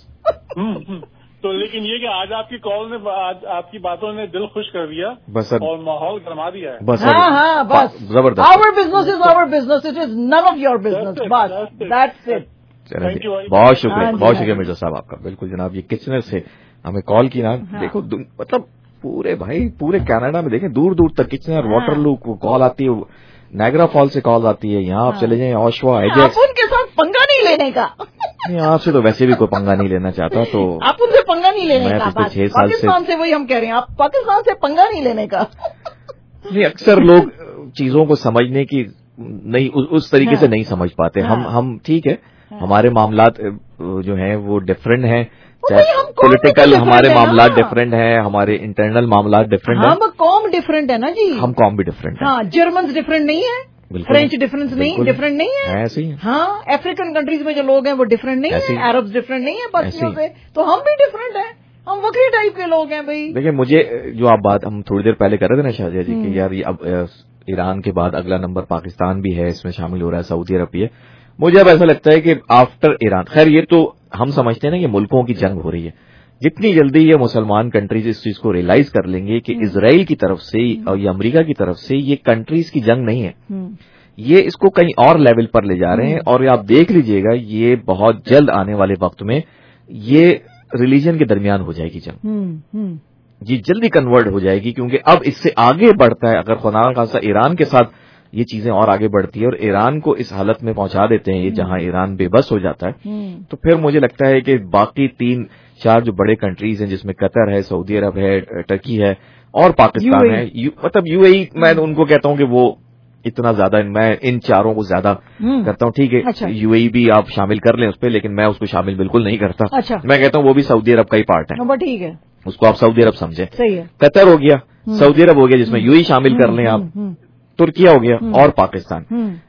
تو لیکن یہ کہ آج آپ کی کال نے, آپ کی باتوں نے دل خوش کر دیا اور ماحول گرما دیا ہے. ہاں ہاں بس زبردست. Our business is our business. It is none of your business. بس that's it. بہت شکریہ, بہت شکریہ مرزا صاحب آپ کا. بالکل جناب, یہ کچنر سے ہمیں کال کی نا. دیکھو مطلب پورے بھائی پورے کینیڈا میں دیکھیں دور دور تک کچنر, واٹر لو کو کال آتی ہے, نائگرا فال سے کال آتی ہے. یہاں آپ چلے جائیں اوشوا, آپ ان کے ساتھ پنگا نہیں لینے کا. آپ سے تو ویسے بھی کوئی پنگا نہیں لینا چاہتا, تو آپ ان سے پنگا نہیں لینے کا. پاکستان سے وہی ہم کہہ رہے ہیں, آپ پاکستان سے پنگا نہیں لینے کا. نہیں, اکثر لوگ چیزوں کو سمجھنے کی نہیں اس طریقے سے نہیں سمجھ پاتے. ہم ہم ٹھیک ہے, ہمارے معاملات جو ہیں وہ ڈفرینٹ ہیں, پولیٹیکل ہمارے معاملات ڈفرینٹ ہیں, ہمارے انٹرنل معاملات ڈفرینٹ ہیں. ہم قوم ڈفرینٹ ہے نا جی, ہم قوم بھی ڈفرینٹ ہے. ہاں, جرمنز ڈفرینٹ نہیں ہے, فرینچ ڈفرینس نہیں ڈفرینٹ نہیں ہے ایسے ہی. ہاں, افریقن کنٹریز میں جو لوگ ہیں وہ ڈفرینٹ نہیں ہیں, عربز ڈفرینٹ نہیں ہیں باقیوں سے, تو ہم بھی ڈفرینٹ ہیں, ہم وکری ٹائپ کے لوگ ہیں بھائی. دیکھیں مجھے جو آپ بات ہم تھوڑی دیر پہلے کر رہے تھے نا شازیہ جی, کہ یار اب ایران کے بعد اگلا نمبر پاکستان بھی ہے, اس میں شامل ہو رہا ہے سعودی عرب بھی ہے. مجھے اب ایسا لگتا ہے کہ آفٹر ایران, خیر یہ تو ہم سمجھتے ہیں نا کہ ملکوں کی جنگ ہو رہی ہے, جتنی جلدی یہ مسلمان کنٹریز اس چیز کو ریئلائز کر لیں گے کہ اسرائیل کی طرف سے اور یہ امریکہ کی طرف سے یہ کنٹریز کی جنگ نہیں ہے, یہ اس کو کہیں اور لیول پر لے جا رہے ہیں. اور آپ دیکھ لیجئے گا یہ بہت جلد آنے والے وقت میں یہ ریلیجن کے درمیان ہو جائے گی جنگ, جی جلدی کنورٹ ہو جائے گی, کیونکہ اب اس سے آگے بڑھتا ہے. اگر خدا نخواستہ ایران کے ساتھ یہ چیزیں اور آگے بڑھتی ہے اور ایران کو اس حالت میں پہنچا دیتے ہیں یہ جہاں ایران بے بس ہو جاتا ہے, تو پھر مجھے لگتا ہے کہ باقی تین چار جو بڑے کنٹریز ہیں جس میں قطر ہے, سعودی عرب ہے, ٹرکی ہے اور پاکستان ہے, مطلب یو اے ای, میں ان کو کہتا ہوں کہ وہ اتنا زیادہ میں ان چاروں کو زیادہ کرتا ہوں. ٹھیک ہے یو اے ای بھی آپ شامل کر لیں اس پہ, لیکن میں اس کو شامل بالکل نہیں کرتا. میں کہتا ہوں وہ بھی سعودی عرب کا ہی پارٹ ہے. ٹھیک ہے, اس کو آپ سعودی عرب سمجھیں. صحیح ہے. قطر ہو گیا, سعودی عرب ہو گیا جس میں یو اے ای شامل کر لیں آپ, ترکیہ ہو گیا اور پاکستان.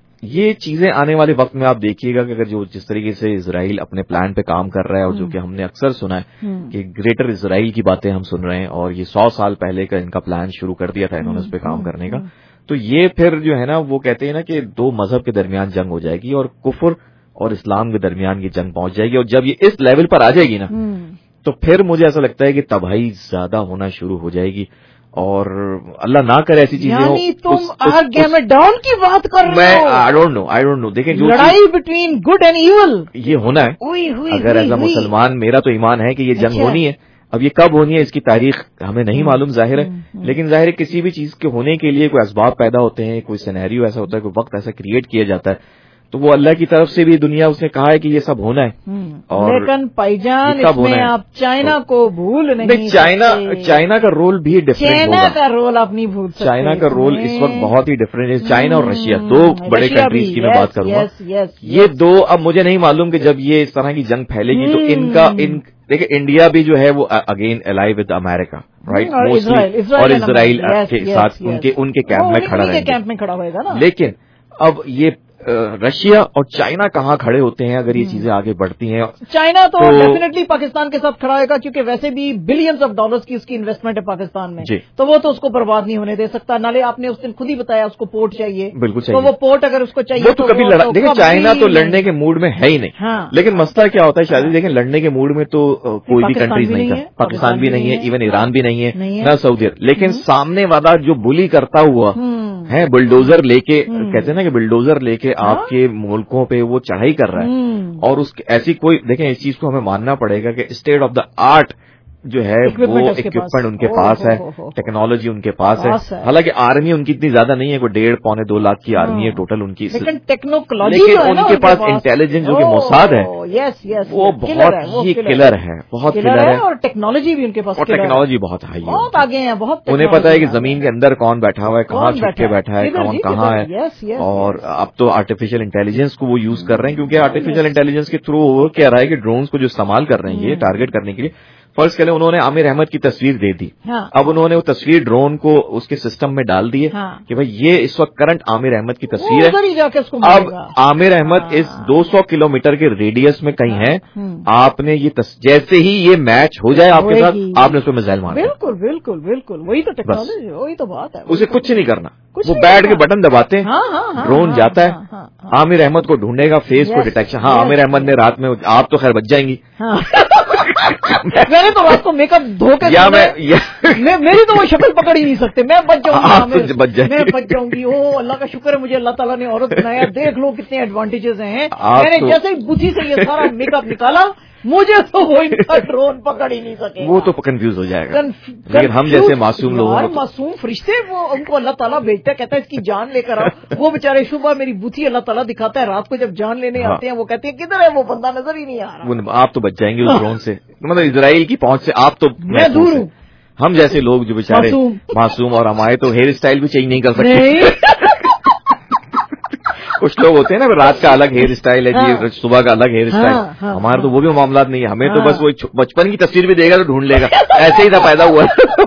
یہ چیزیں آنے والے وقت میں آپ دیکھیے گا کہ اگر جو جس طریقے سے اسرائیل اپنے پلان پہ کام کر رہا ہے, اور جو کہ ہم نے اکثر سنا ہے کہ گریٹر اسرائیل کی باتیں ہم سن رہے ہیں, اور یہ سو سال پہلے کا ان کا پلان شروع کر دیا تھا انہوں نے اس پہ کام کرنے کا, تو یہ پھر جو ہے نا وہ کہتے ہیں نا کہ دو مذہب کے درمیان جنگ ہو جائے گی, اور کفر اور اسلام کے درمیان یہ جنگ پہنچ جائے گی. اور جب یہ اس لیول پر آ جائے گی نا تو پھر مجھے ایسا لگتا ہے کہ تباہی زیادہ ہونا شروع ہو جائے گی, اور اللہ نہ کرے ایسی چیزیں ہوں. یعنی تم آرگیمیڈون کی بات کر رہے ہو؟ آئی ڈونٹ نو آئی ڈونٹ نو دیکھیں لڑائی بٹوین گڈ اینڈ ایول یہ ہونا ہے. اگر ایز اے مسلمان میرا تو ایمان ہے کہ یہ جنگ ہونی ہے. اب یہ کب ہونی ہے اس کی تاریخ ہمیں نہیں معلوم ظاہر ہے, لیکن ظاہر ہے کسی بھی چیز کے ہونے کے لیے کوئی اسباب پیدا ہوتے ہیں, کوئی سینیریو ایسا ہوتا ہے, کوئی وقت ایسا کریٹ کیا جاتا ہے, تو وہ اللہ کی طرف سے بھی دنیا اس نے کہا ہے کہ یہ سب ہونا ہے. اور لیکن پائی جان اس میں آپ چائنا کو بھول نہیں چائنا چائنا کا رول بھی ڈفرینٹ ہوگا. چائنا کا رول آپ نہیں بھول سکتے. چائنا کا رول اس وقت بہت ہی ڈفرینٹ ہے. چائنا اور رشیا دو بڑے کنٹریز کی میں بات کروں گا. یہ دو اب مجھے نہیں معلوم کہ جب یہ اس طرح کی جنگ پھیلے گی تو ان کا ان دیکھیں انڈیا بھی جو ہے وہ again ally with America right mostly, اور اسرائیل کے ساتھ ان کے ان کے کیمپ میں کھڑا رہے کیمپ میں کھڑا ہوئے گا نا. لیکن اب یہ رشیا اور چائنا کہاں کھڑے ہوتے ہیں اگر یہ چیزیں آگے بڑھتی ہیں؟ چائنا تو ڈیفینیٹلی پاکستان کے ساتھ کھڑا ہوئے گا, کیونکہ ویسے بھی بلینز آف ڈالرز کی اس کی انویسٹمنٹ ہے پاکستان میں, تو وہ تو اس کو برباد نہیں ہونے دے سکتا. نالے آپ نے اس دن خود ہی بتایا اس کو پورٹ چاہیے, بالکل تو وہ پورٹ اگر اس کو چاہیے وہ تو کبھی لڑا. دیکھیں چائنا تو لڑنے کے موڈ میں ہے ہی نہیں, لیکن مسئلہ کیا ہوتا ہے شاید دیکھیں لڑنے کے موڈ میں تو کوئی بھی کنٹریز نہیں ہے, پاکستان بھی نہیں ہے, ایون ایران بھی نہیں ہے, نہ سعودی عرب. لیکن سامنے والا جو بلی کرتا ہوا ہے بلڈوزر لے کے, کہتے ہیں نا کہ بلڈوزر لے کے آپ کے ملکوں پہ وہ چڑھائی کر رہا ہے, اور اس ایسی کوئی دیکھیں اس چیز کو ہمیں ماننا پڑے گا کہ اسٹیٹ آف دا آرٹ جو ہے وہ اکوپمنٹ ان کے پاس ہے, ٹیکنالوجی ان کے پاس ہے. حالانکہ آرمی ان کی اتنی زیادہ نہیں ہے, کوئی ڈیڑھ پونے دو لاکھ کی آرمی ہے ٹوٹل ان کی, لیکن ان کے پاس انٹیلیجنس جو کہ موساد ہے وہ بہت ہی کلر ہے, بہت کلر ہے, اور ٹیکنالوجی بھی ان کے پاس, اور ٹیکنالوجی بہت ہائی ہے, بہت آگے ہیں, بہت انہیں پتا ہے کہ زمین کے اندر کون بیٹھا ہوا ہے, کہاں چھپ کے بیٹھا ہے, کون کہاں ہے. اور اب تو آرٹیفیشیل انٹیلیجنس کو وہ یوز کر رہے ہیں, کیونکہ آرٹیفیشیل انٹیلیجنس کے تھرو وہ کہہ رہا ہے کہ ڈرونز کو جو استعمال کر رہے ہیں یہ ٹارگیٹ کرنے کے لیے, فرض کریں انہوں نے عامر احمد کی تصویر دے دی, اب انہوں نے وہ تصویر ڈرون کو اس کے سسٹم میں ڈال دی ہے کہ بھائی یہ اس وقت کرنٹ عامر احمد کی تصویر ہے. اب عامر احمد اس دو سو کلو میٹر کے ریڈیس میں کہیں ہے, آپ نے یہ جیسے ہی یہ میچ ہو جائے آپ کے ساتھ آپ نے اس پہ میزائل مارا. بالکل بالکل بالکل وہی تو ٹیکنالوجی, وہی تو بات ہے. اسے کچھ نہیں کرنا, وہ بیٹھ کے بٹن دباتے ہیں, ڈرون جاتا ہے, عامر احمد کو ڈھونڈے گا, فیس کو ڈیٹیکشن. ہاں عامر احمد نے رات میں, آپ تو خیر بچ جائیں گی, میں نے تو رات کو میک اپ دھو کے میری تو وہ شکل پکڑ ہی نہیں سکتے, میں بچ جاؤں گی, میں بچ جاؤں گی. او اللہ کا شکر ہے مجھے اللہ تعالیٰ نے عورت بنایا, دیکھ لو کتنے ایڈوانٹیجز ہیں. میں نے جیسے ہی بوتھی سے یہ سارا میک اپ نکالا, مجھے تو وہ ان کا ڈرون پکڑ ہی نہیں سکے, وہ تو کنفیوز ہو جائے گا. لیکن ہم جیسے معصوم لوگ, معصوم فرشتے, وہ ان کو اللہ تعالیٰ بھیجتا ہے, کہتا ہے اس کی جان لے کر آؤ. وہ بےچارے صبح میری بوتھی اللہ تعالیٰ دکھاتا ہے, رات کو جب جان لینے آتے ہیں وہ کہتے ہیں کدھر ہے وہ بندہ, نظر ہی نہیں آ رہا. آپ تو بچ جائیں گے اس ڈرون سے, مطلب اسرائیل کی پہنچ سے آپ تو میں دور ہوں. ہم جیسے لوگ جو بےچارے معصوم, اور ہمارے تو ہیئر اسٹائل بھی چینج نہیں کر سکتے. کچھ لوگ ہوتے ہیں نا رات کا الگ ہیئر اسٹائل ہے جی, صبح کا الگ ہیئر اسٹائل, ہمارے تو وہ بھی معاملات نہیں ہے. ہمیں تو بس وہ بچپن کی تصویر بھی دے گا تو ڈھونڈ لے گا, ایسے ہی تھا پیدا ہوا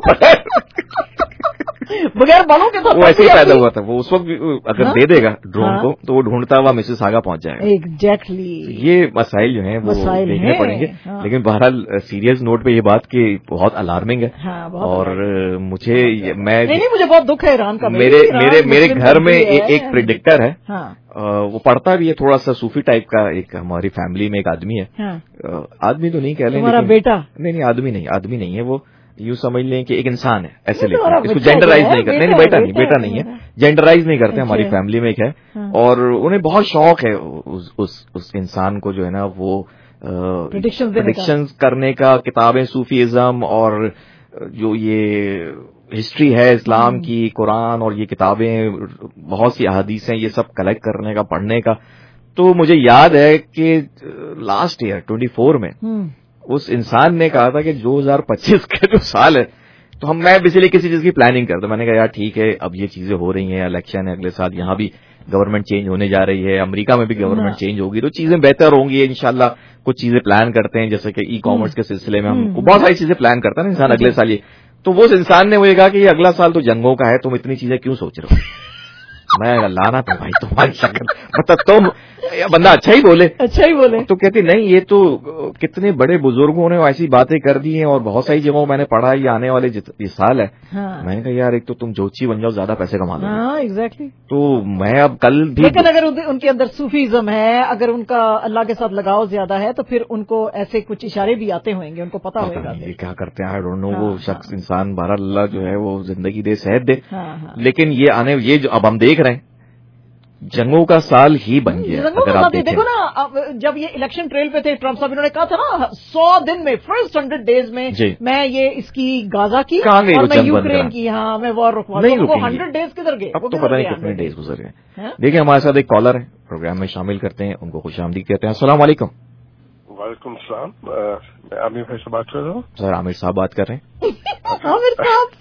بغیر بالوں کے ساتھ, وہ ایسے ہی پیدا ہوا تھا. وہ اس وقت اگر دے دے گا ڈرون کو تو وہ ڈھونڈتا ہوا مسز آگا پہنچ جائے گا. ایگزیکٹلی یہ مسائل جو ہیں وہ دیکھنے پڑیں گے. لیکن بہرحال سیریس نوٹ پہ یہ بات کہ بہت الارمنگ ہے, اور مجھے میں مجھے بہت دکھ ہے ایران کا. میرے میرے میرے گھر میں ایک پریڈکٹر ہے, وہ پڑھتا بھی ہے تھوڑا سا صوفی ٹائپ کا, ایک ہماری فیملی میں ایک آدمی ہے, آدمی تو نہیں کہہ لیں, ہمارا بیٹا نہیں نہیں آدمی نہیں آدمی نہیں ہے, وہ یوں سمجھ لیں کہ ایک انسان ہے, ایسے لے اس کو جینڈرائز نہیں کرتے. نہیں بیٹا نہیں بیٹا نہیں ہے, جینڈرائز نہیں کرتے. ہماری فیملی میں ایک ہے, اور انہیں بہت شوق ہے اس انسان کو جو ہے نا وہ پریڈکشن کرنے کا, کتابیں صوفیزم اور جو یہ ہسٹری ہے اسلام کی, قرآن اور یہ کتابیں, بہت سی احادیث ہیں, یہ سب کلیکٹ کرنے کا, پڑھنے کا. تو مجھے یاد ہے کہ لاسٹ ایئر ٹوئنٹی فور میں اس انسان نے کہا تھا کہ دو ہزار پچیس کا جو سال ہے تو ہم میں بیسیکلی کسی چیز کی پلاننگ کرتا ہوں. میں نے کہا یار ٹھیک ہے اب یہ چیزیں ہو رہی ہیں, الیکشن ہے اگلے سال, یہاں بھی گورنمنٹ چینج ہونے جا رہی ہے, امریکہ میں بھی گورنمنٹ چینج ہوگی تو چیزیں بہتر ہوں گی انشاءاللہ. کچھ چیزیں پلان کرتے ہیں جیسے کہ ای کامرس کے سلسلے میں ہم بہت ساری چیزیں پلان کرتا ہے نا انسان اگلے سال. یہ تو وہ انسان نے وہ یہ کہا کہ یہ اگلا سال تو جنگوں کا ہے, تم اتنی چیزیں کیوں سوچ رہے ہو؟ میں لانا تو بھائی تمہاری شکل مطلب تم بندہ اچھا ہی بولے اچھا ہی بولے تو کہتے نہیں یہ تو کتنے بڑے بزرگوں نے ایسی باتیں کر دی ہیں اور بہت ساری جگہوں میں نے پڑھا یہ آنے والے یہ سال ہے. میں نے کہا یار ایک تو تم جوچی بن جاؤ زیادہ پیسے کما لو. ہاں ایگزیکٹلی. تو میں اب کل بھی لیکن اگر ان کے اندر صوفیزم ہے, اگر ان کا اللہ کے ساتھ لگاؤ زیادہ ہے تو پھر ان کو ایسے کچھ اشارے بھی آتے ہوئیں گے, ان کو پتا ہوئے گا یہ کیا کرتے ہیں. آئی ڈونٹ نو وہ شخص انسان بہرحال اللہ جو ہے وہ زندگی دے صحت دے. لیکن یہ آنے یہ جو اب ہم دیکھ رہے ہیں جنگوں کا سال ہی بن گیا. اگر آپ دیکھو نا جب یہ الیکشن ٹریل پہ تھے ٹرمپ صاحب, انہوں نے کہا تھا نا سو دن میں فرسٹ ہنڈریڈ ڈیز میں میں یہ اس کی غازہ کی اور میں یوکرین کی ہاں میں وار رکوا دوں. وہ ہنڈریڈ ڈیز کدھر گئے؟ اب تو پتہ نہیں کتنے ڈیز گزر گئے. دیکھیں ہمارے ساتھ ایک کالر ہے, پروگرام میں شامل کرتے ہیں, ان کو خوش آمدید کہتے ہیں. السلام علیکم. وعلیکم السلام, میں عامر بھائی سے بات کر رہا ہوں. سر عامر صاحب بات کر رہے ہیں. عامر صاحب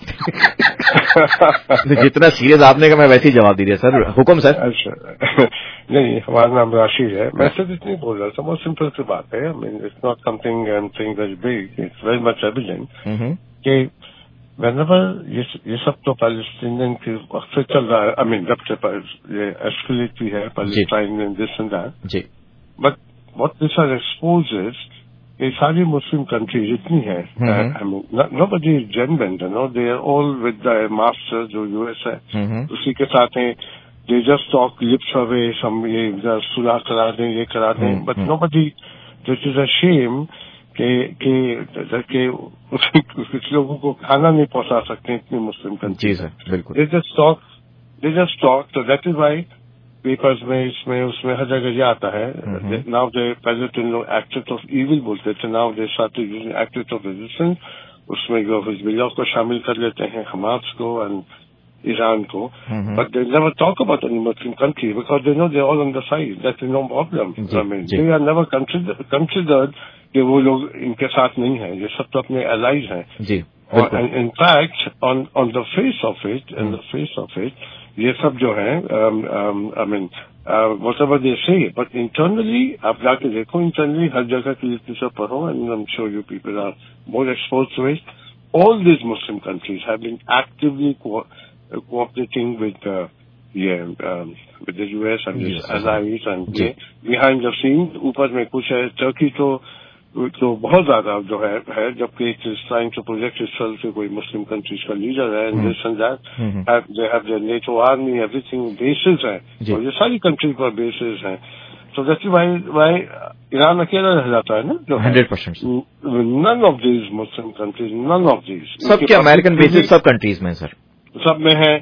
جتنا سیریس آپ نے کہا میں ویسے ہی جواب دیجیے سر. حکم سر. اچھا نہیں, ہمارا نام راشد ہے. میں صرف اتنی بول رہا تھا, بہت سمپل سی بات ہے. It's not something I am seeing very big, it's very much evident کہ whenever یہ سب تو پیلسٹینین کے وقت سے چل رہا ہے. آئی مین جب سے یہ ایسکیلیٹ بھی ہے Palestine and this and that, but what this are exposed is کہ ساری مسلم کنٹریز اتنی ہیں, nobody is genuine, you know, they are all with the master جو یو ایس ہے, اسی کے ساتھ ہیں. they just talk lips away, some یہ صلح کرا دیں یہ کرا دیں, but nobody, this is a shame کہ کہ کچھ لوگوں کو کھانا نہیں پہنچا سکتے اتنی مسلم کنٹریز ہیں. they just talk they just talk so that is why papers میں اس میں اس میں ہر جگہ یہ آتا ہے. ناؤ دے پہلے تو ان لوگ ایکٹس آف ایول بولتے تھے, ناؤ دے ساتھ ایکٹس آف ریزسٹنس, اس میں جو حزب اللہ کو شامل کر لیتے ہیں, حماس کو اینڈ ایران کو. But they never talk about any Muslim country because they know they all on the side, that is no problem. They are never considered کہ وہ لوگ ان کے ساتھ نہیں ہیں, یہ سب تو اپنے الائز ہیں. In fact on on the face of it in the face of it یہ سب جو ہے آئی مین واٹ ایور دے سے, بٹ انٹرنلی آپ جا کے دیکھو, انٹرنلی ہر جگہ کی لٹریچر پڑھو and I am sure you people are more expose to it. All these Muslim countries have been actually cooperating with with the U S and allies and behind the scene. اوپر میں کچھ ہے, Turkey تو تو بہت زیادہ جو ہے ہے جبکہ ٹرائنگ ٹو پروجیکٹ اٹسیلف سے کوئی مسلم کنٹریز کا لیڈر ہے, and this and that they have their NATO army everything bases ہیں, اور یہ ساری کنٹری پر بیسز ہیں. تو دیٹس وائی وائی ایران اکیلا رہ جاتا ہے نا جو hundred percent. None of these Muslim countries, none of these سب کے امریکن بیسز سب کنٹریز میں سر سب میں ہیں.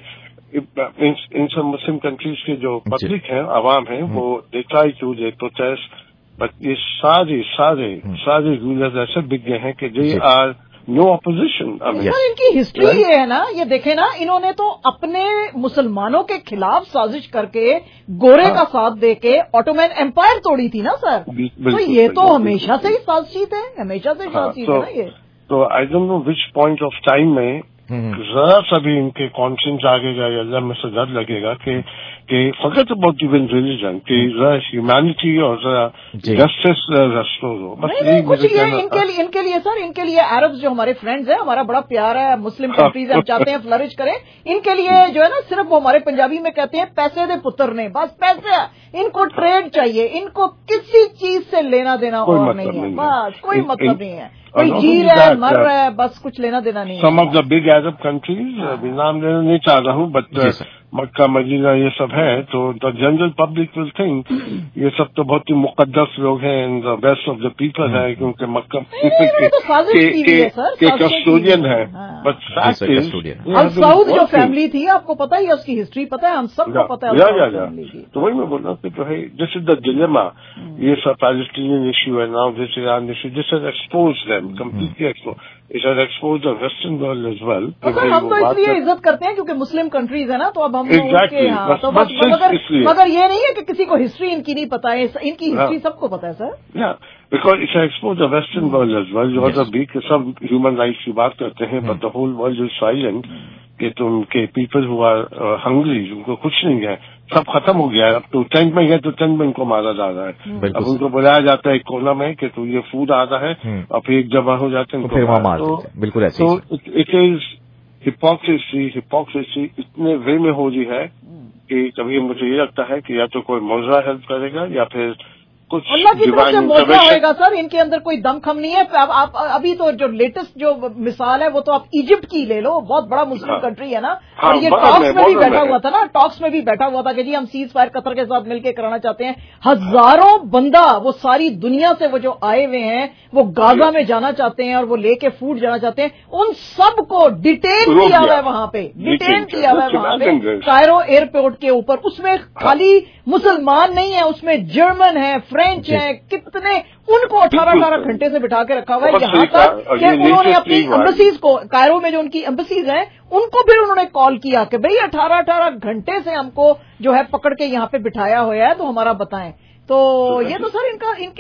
ان سب مسلم کنٹریز کے جو پبلک ہیں, عوام ہیں, وہ they try to they protest, but یہ سارے سارے سارے رولرز ایسے بک گئے ہیں کہ دے آر نو اپوزیشن. ان کی ہسٹری یہ ہے نا, یہ دیکھیں نا, انہوں نے تو اپنے مسلمانوں کے خلاف سازش کر کے گورے کا ساتھ دے کے آٹومین امپائر توڑی تھی نا سر. تو یہ تو ہمیشہ سے ہی سازشی تھے, ہمیشہ سے ہی سازشی تھے نا یہ. تو I don't know which point of time میں ذرا سا بھی ان کے کانشنس آگے گا یا اللہ میں سے ڈر لگے گا کہ کہ فقط اباؤٹ ایون ریلیجن کہ ذرا ہیومینٹی اور ذرا جسٹس ریسٹور ہو. بس ان کے لیے سر, ان کے لیے عربز جو ہمارے فرینڈز ہیں, ہمارا بڑا پیار ہے, مسلم کنٹریز ہم چاہتے ہیں فلرش کریں, ان کے لیے جو ہے نا صرف وہ ہمارے پنجابی میں کہتے ہیں پیسے دے پتر نے, بس پیسے, ان کو ٹریڈ چاہیے, ان کو کسی چیز سے لینا دینا اور نہیں ہے, بس کوئی مطلب نہیں ہے, کوئی جی رہا ہے مر رہا ہے, بس کچھ لینا دینا نہیں ہے. Some of the big Arab countries, نام لینا نہیں چاہ رہا ہوں, بٹ مکہ مدینہ یہ سب ہے, تو the general public will think یہ سب تو بہت ہی مقدس لوگ ہیں, and the best of the people ہے, کیونکہ مکہ کے کسٹوڈین ہے. بٹ فیکٹ از سعود جو فیملی تھی, آپ کو پتا ہی ہے, اس کی ہسٹری پتا ہے, ہم سب کو پتا ہے. تو وہی میں بول رہا ہوں کہ جو ہے دس از دا ڈیلیما, یہ سب پیلسٹینین ایشو ہے, now this Iran issue, this is expose them completely expose. it has exposed the Western world as well. हम تو اس لیے عزت کرتے ہیں کیونکہ مسلم کنٹریز ہے نا, تو اب ہم exactly. ہاں تو بس مگر مگر یہ نہیں ہے کہ کسی کو ہسٹری ان کی نہیں پتا ہے, ان کی ہسٹری سب کو پتا ہے سر. yeah because it has exposed the Western world as well. جو ہے بھی کہ سب ہیومن رائٹس کی بات کرتے ہیں, but the whole world is silent. کہ تم کے پیپل ہو آر ہنگری, ان کو کچھ نہیں ہے, سب ختم ہو گیا ہے. اب تو ٹینٹ میں گئے تو ٹینٹ میں ان کو مارا جا رہا ہے. اب ان کو بلایا جاتا ہے ایک کونا میں کہ تو یہ فوڈ آتا ہے, اور پھر ایک جمع ہو جاتے ہیں بالکل. تو اٹ از ہپوکریسی ہپوکریسی اتنے وے میں ہو رہی ہے کہ کبھی مجھے یہ لگتا ہے کہ یا تو کوئی معجزہ ہیلپ کرے گا یا پھر اللہ کی طرف سے معجزہ ہوئے گا سر. ان کے اندر کوئی دم خم نہیں ہے. آپ ابھی تو جو لیٹسٹ جو مثال ہے وہ تو آپ ایجپٹ کی لے لو, بہت بڑا مسلم کنٹری ہے نا, اور یہ ٹاکس میں بھی بیٹھا ہوا تھا نا, ٹاکس میں بھی بیٹھا ہوا تھا کہ جی ہم سیز فائر قطر کے ساتھ مل کے کرانا چاہتے ہیں. ہزاروں بندہ وہ ساری دنیا سے وہ جو آئے ہوئے ہیں وہ غازہ میں جانا چاہتے ہیں اور وہ لے کے فوڈ جانا چاہتے ہیں, ان سب کو ڈیٹین کیا ہوا ہے وہاں پہ, ڈیٹین کیا ہوا ہے وہاں پہ کائرو ایئرپورٹ کے اوپر. اس میں خالی مسلمان نہیں ہے, اس میں جرمن ہے, فرینچ ہیں, کتنے, ان کو اٹھارہ اٹھارہ گھنٹے سے بٹھا کے رکھا ہوا ہے, یہاں تک کہ انہوں نے اپنی ایمبیسیز کو, کائرو میں جو ان کی ایمبیسیز ہیں ان کو بھی انہوں نے کال کیا کہ بھئی اٹھارہ اٹھارہ گھنٹے سے ہم کو جو ہے پکڑ کے یہاں پہ بٹھایا ہوا ہے, تو ہمارا بتائیں. تو یہ تو سر ان کا ان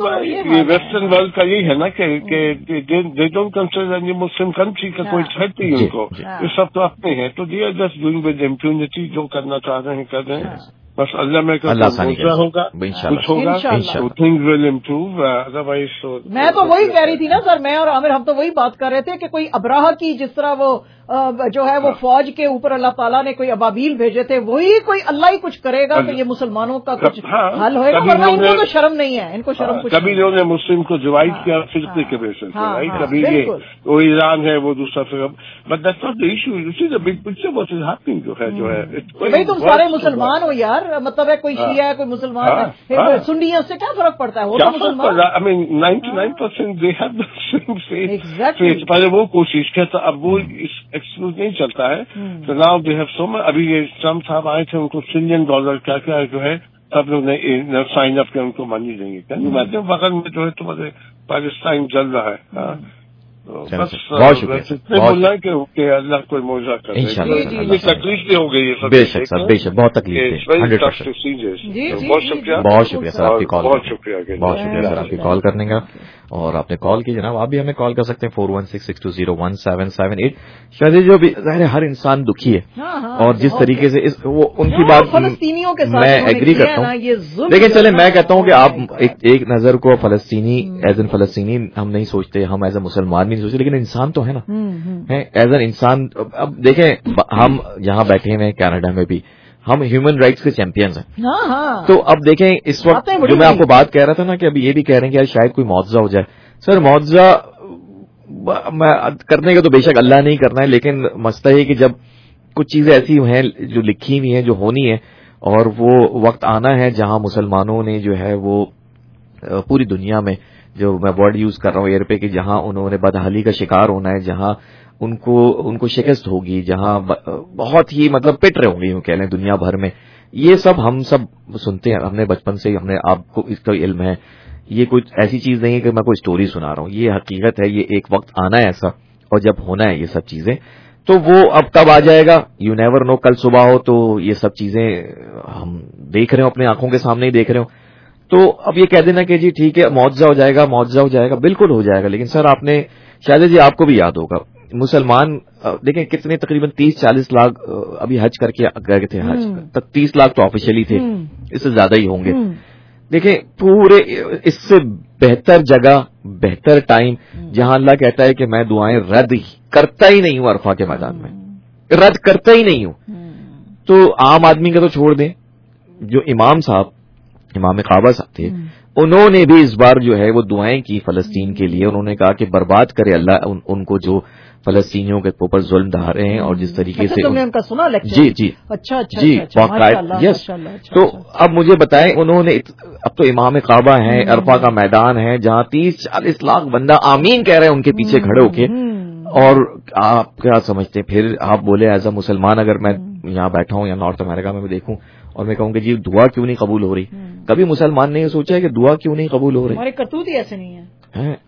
کے ویسٹرن ورلڈ کا یہی ہے نا کہ they don't consider Muslim country کا کوئی تھریٹ نہیں ان کو, یہ سب تو اپنے ہیں. تو they are just doing with impunity, جو کرنا چاہ رہے ہیں کر رہے ہیں. بس اللہ میں ہوگا کچھ ہوگا, تھنگز ول امپروو. ادروائز میں تو وہی کہہ رہی تھی نا سر, میں اور عامر ہم تو وہی بات کر رہے تھے کہ کوئی ابراہ کی جس طرح وہ جو ہے وہ فوج کے اوپر اللہ تعالیٰ نے کوئی ابابیل بھیجے تھے, وہی کوئی اللہ ہی کچھ کرے گا تو یہ مسلمانوں کا کچھ حل ہوئے گا. ورنہ ان کو تو شرم نہیں ہے, ان کو شرم کچھ. کبھی لوگوں نے مسلم کو ڈیوائڈ کیا فرقے کے بیسس پہ, کبھی یہ وہ ایران ہے وہ دوسرا فرقہ, but that's not the issue. You see the big picture what is happening جو ہے جو ہے بھائی تم سارے مسلمان ہو یار, مطلب ہے کوئی شیعہ ہے کوئی مسلمان ہے, سنی ہے, اس سے کیا فرق پڑتا ہے, وہ تو مسلمان. I mean ninety nine percent they have the same faith. پہلے وہ کوشش کیا تھا, اب وہ ایکسکلوڈ نہیں چلتا ہے. تو ناؤ دے ہیو سو مچ. ابھی یہ ٹرمپ صاحب آئے تھے, ان کو ٹریلین ڈالر کیا کیا جو ہے سب لوگ نے سائن اپ کیا, ان کو منی دیں گے. بغل میں جو ہے تمہارے پاکستان چل رہا ہے. بس بولنا ہے کہ اللہ کوئی معجزہ کرے. یہ تکلیف بھی ہو گئی ہے, بے شک سر, بے شک, بہت تکلیف ہے. بہت شکریہ, بہت شکریہ سر آپ کی کال, بہت شکریہ بہت شکریہ سر آپ کی کال کرنے کا. اور آپ نے کال کی جناب, آپ بھی ہمیں کال کر سکتے ہیں four one six six two zero one seven seven eight. شاید جو بھی ظاہر ہر انسان دکھی ہے, اور جس طریقے سے وہ ان کی بات میں ایگری کرتا ہوں. لیکن چلے میں کہتا ہوں کہ آپ ایک نظر کو فلسطینی ایز این فلسطینی ہم نہیں سوچتے, ہم ایز اے مسلمان نہیں سوچتے, لیکن انسان تو ہے نا, ایز این انسان. اب دیکھیں ہم یہاں بیٹھے ہوئے ہیں کینیڈا میں بھی, ہم ہیومن رائٹس کے چیمپئنز ہیں. تو اب دیکھیں اس وقت جو میں آپ کو بات کہہ رہا تھا نا کہ اب یہ بھی کہہ رہے ہیں کہ یار شاید کوئی معجزہ ہو جائے. سر معجزہ کرنے کا تو بے شک اللہ نہیں کرنا ہے, لیکن مسئلہ یہ کہ جب کچھ چیزیں ایسی ہیں جو لکھی ہوئی ہیں جو ہونی ہے, اور وہ وقت آنا ہے جہاں مسلمانوں نے جو ہے وہ پوری دنیا میں, جو میں ورڈ یوز کر رہا ہوں ایئر پہ, کہ جہاں انہوں نے بدحالی کا شکار ہونا ہے, جہاں ان کو ان کو شکست ہوگی, جہاں بہت ہی مطلب پٹ رہے ہوں گے یوں کہہ لیں دنیا بھر میں. یہ سب ہم سب سنتے ہیں, ہم نے بچپن سے ہم نے آپ کو اس کا علم ہے. یہ کچھ ایسی چیز نہیں ہے کہ میں کوئی اسٹوری سنا رہا ہوں, یہ حقیقت ہے. یہ ایک وقت آنا ہے ایسا, اور جب ہونا ہے یہ سب چیزیں تو وہ اب کب آ جائے گا یو نیور نو. کل صبح ہو تو یہ سب چیزیں ہم دیکھ رہے ہوں, اپنے آنکھوں کے سامنے ہی دیکھ رہے ہوں. تو اب یہ کہہ دینا کہ جی ٹھیک ہے معجزہ ہو جائے گا, معجزہ ہو جائے گا, بالکل ہو جائے گا. لیکن سر آپ نے شاید جی آپ کو بھی یاد ہوگا, مسلمان دیکھیں کتنے تقریباً تیس چالیس لاکھ ابھی حج کر کے گئے تھے, حج تک تیس لاکھ تو آفیشیلی تھے, اس سے زیادہ ہی ہوں گے. دیکھیں پورے اس سے بہتر جگہ, بہتر ٹائم جہاں اللہ کہتا ہے کہ میں دعائیں رد کرتا ہی نہیں ہوں, عرفہ کے میدان میں رد کرتا ہی نہیں ہوں. تو عام آدمی کا تو چھوڑ دیں, جو امام صاحب امام کعبہ صاحب تھے, انہوں نے بھی اس بار جو ہے وہ دعائیں کی فلسطین کے لیے. انہوں نے کہا کہ برباد کرے اللہ ان, ان کو جو فلسطینیوں کے اوپر ظلم ڈھا رہے ہیں, اور جس طریقے سے تم نے ان کا سنا لیکچر. جی جی اچھا اچھا جی یس. تو اب مجھے بتائیں, انہوں نے اب تو امام کعبہ ہیں, عرفہ کا میدان ہے, جہاں تیس چالیس لاکھ بندہ آمین کہہ رہے ہیں ان کے پیچھے کھڑے ہو کے. اور آپ کیا سمجھتے ہیں پھر آپ بولے ایز اے مسلمان, اگر میں یہاں بیٹھا ہوں یا نارتھ امریکہ میں دیکھوں اور میں کہوں کہ جی دعا کیوں نہیں قبول ہو رہی, کبھی مسلمان نے یہ سوچا ہے کہ دعا کیوں نہیں قبول ہو رہی؟ ہمارے کرتوت ہی ایسے نہیں ہیں.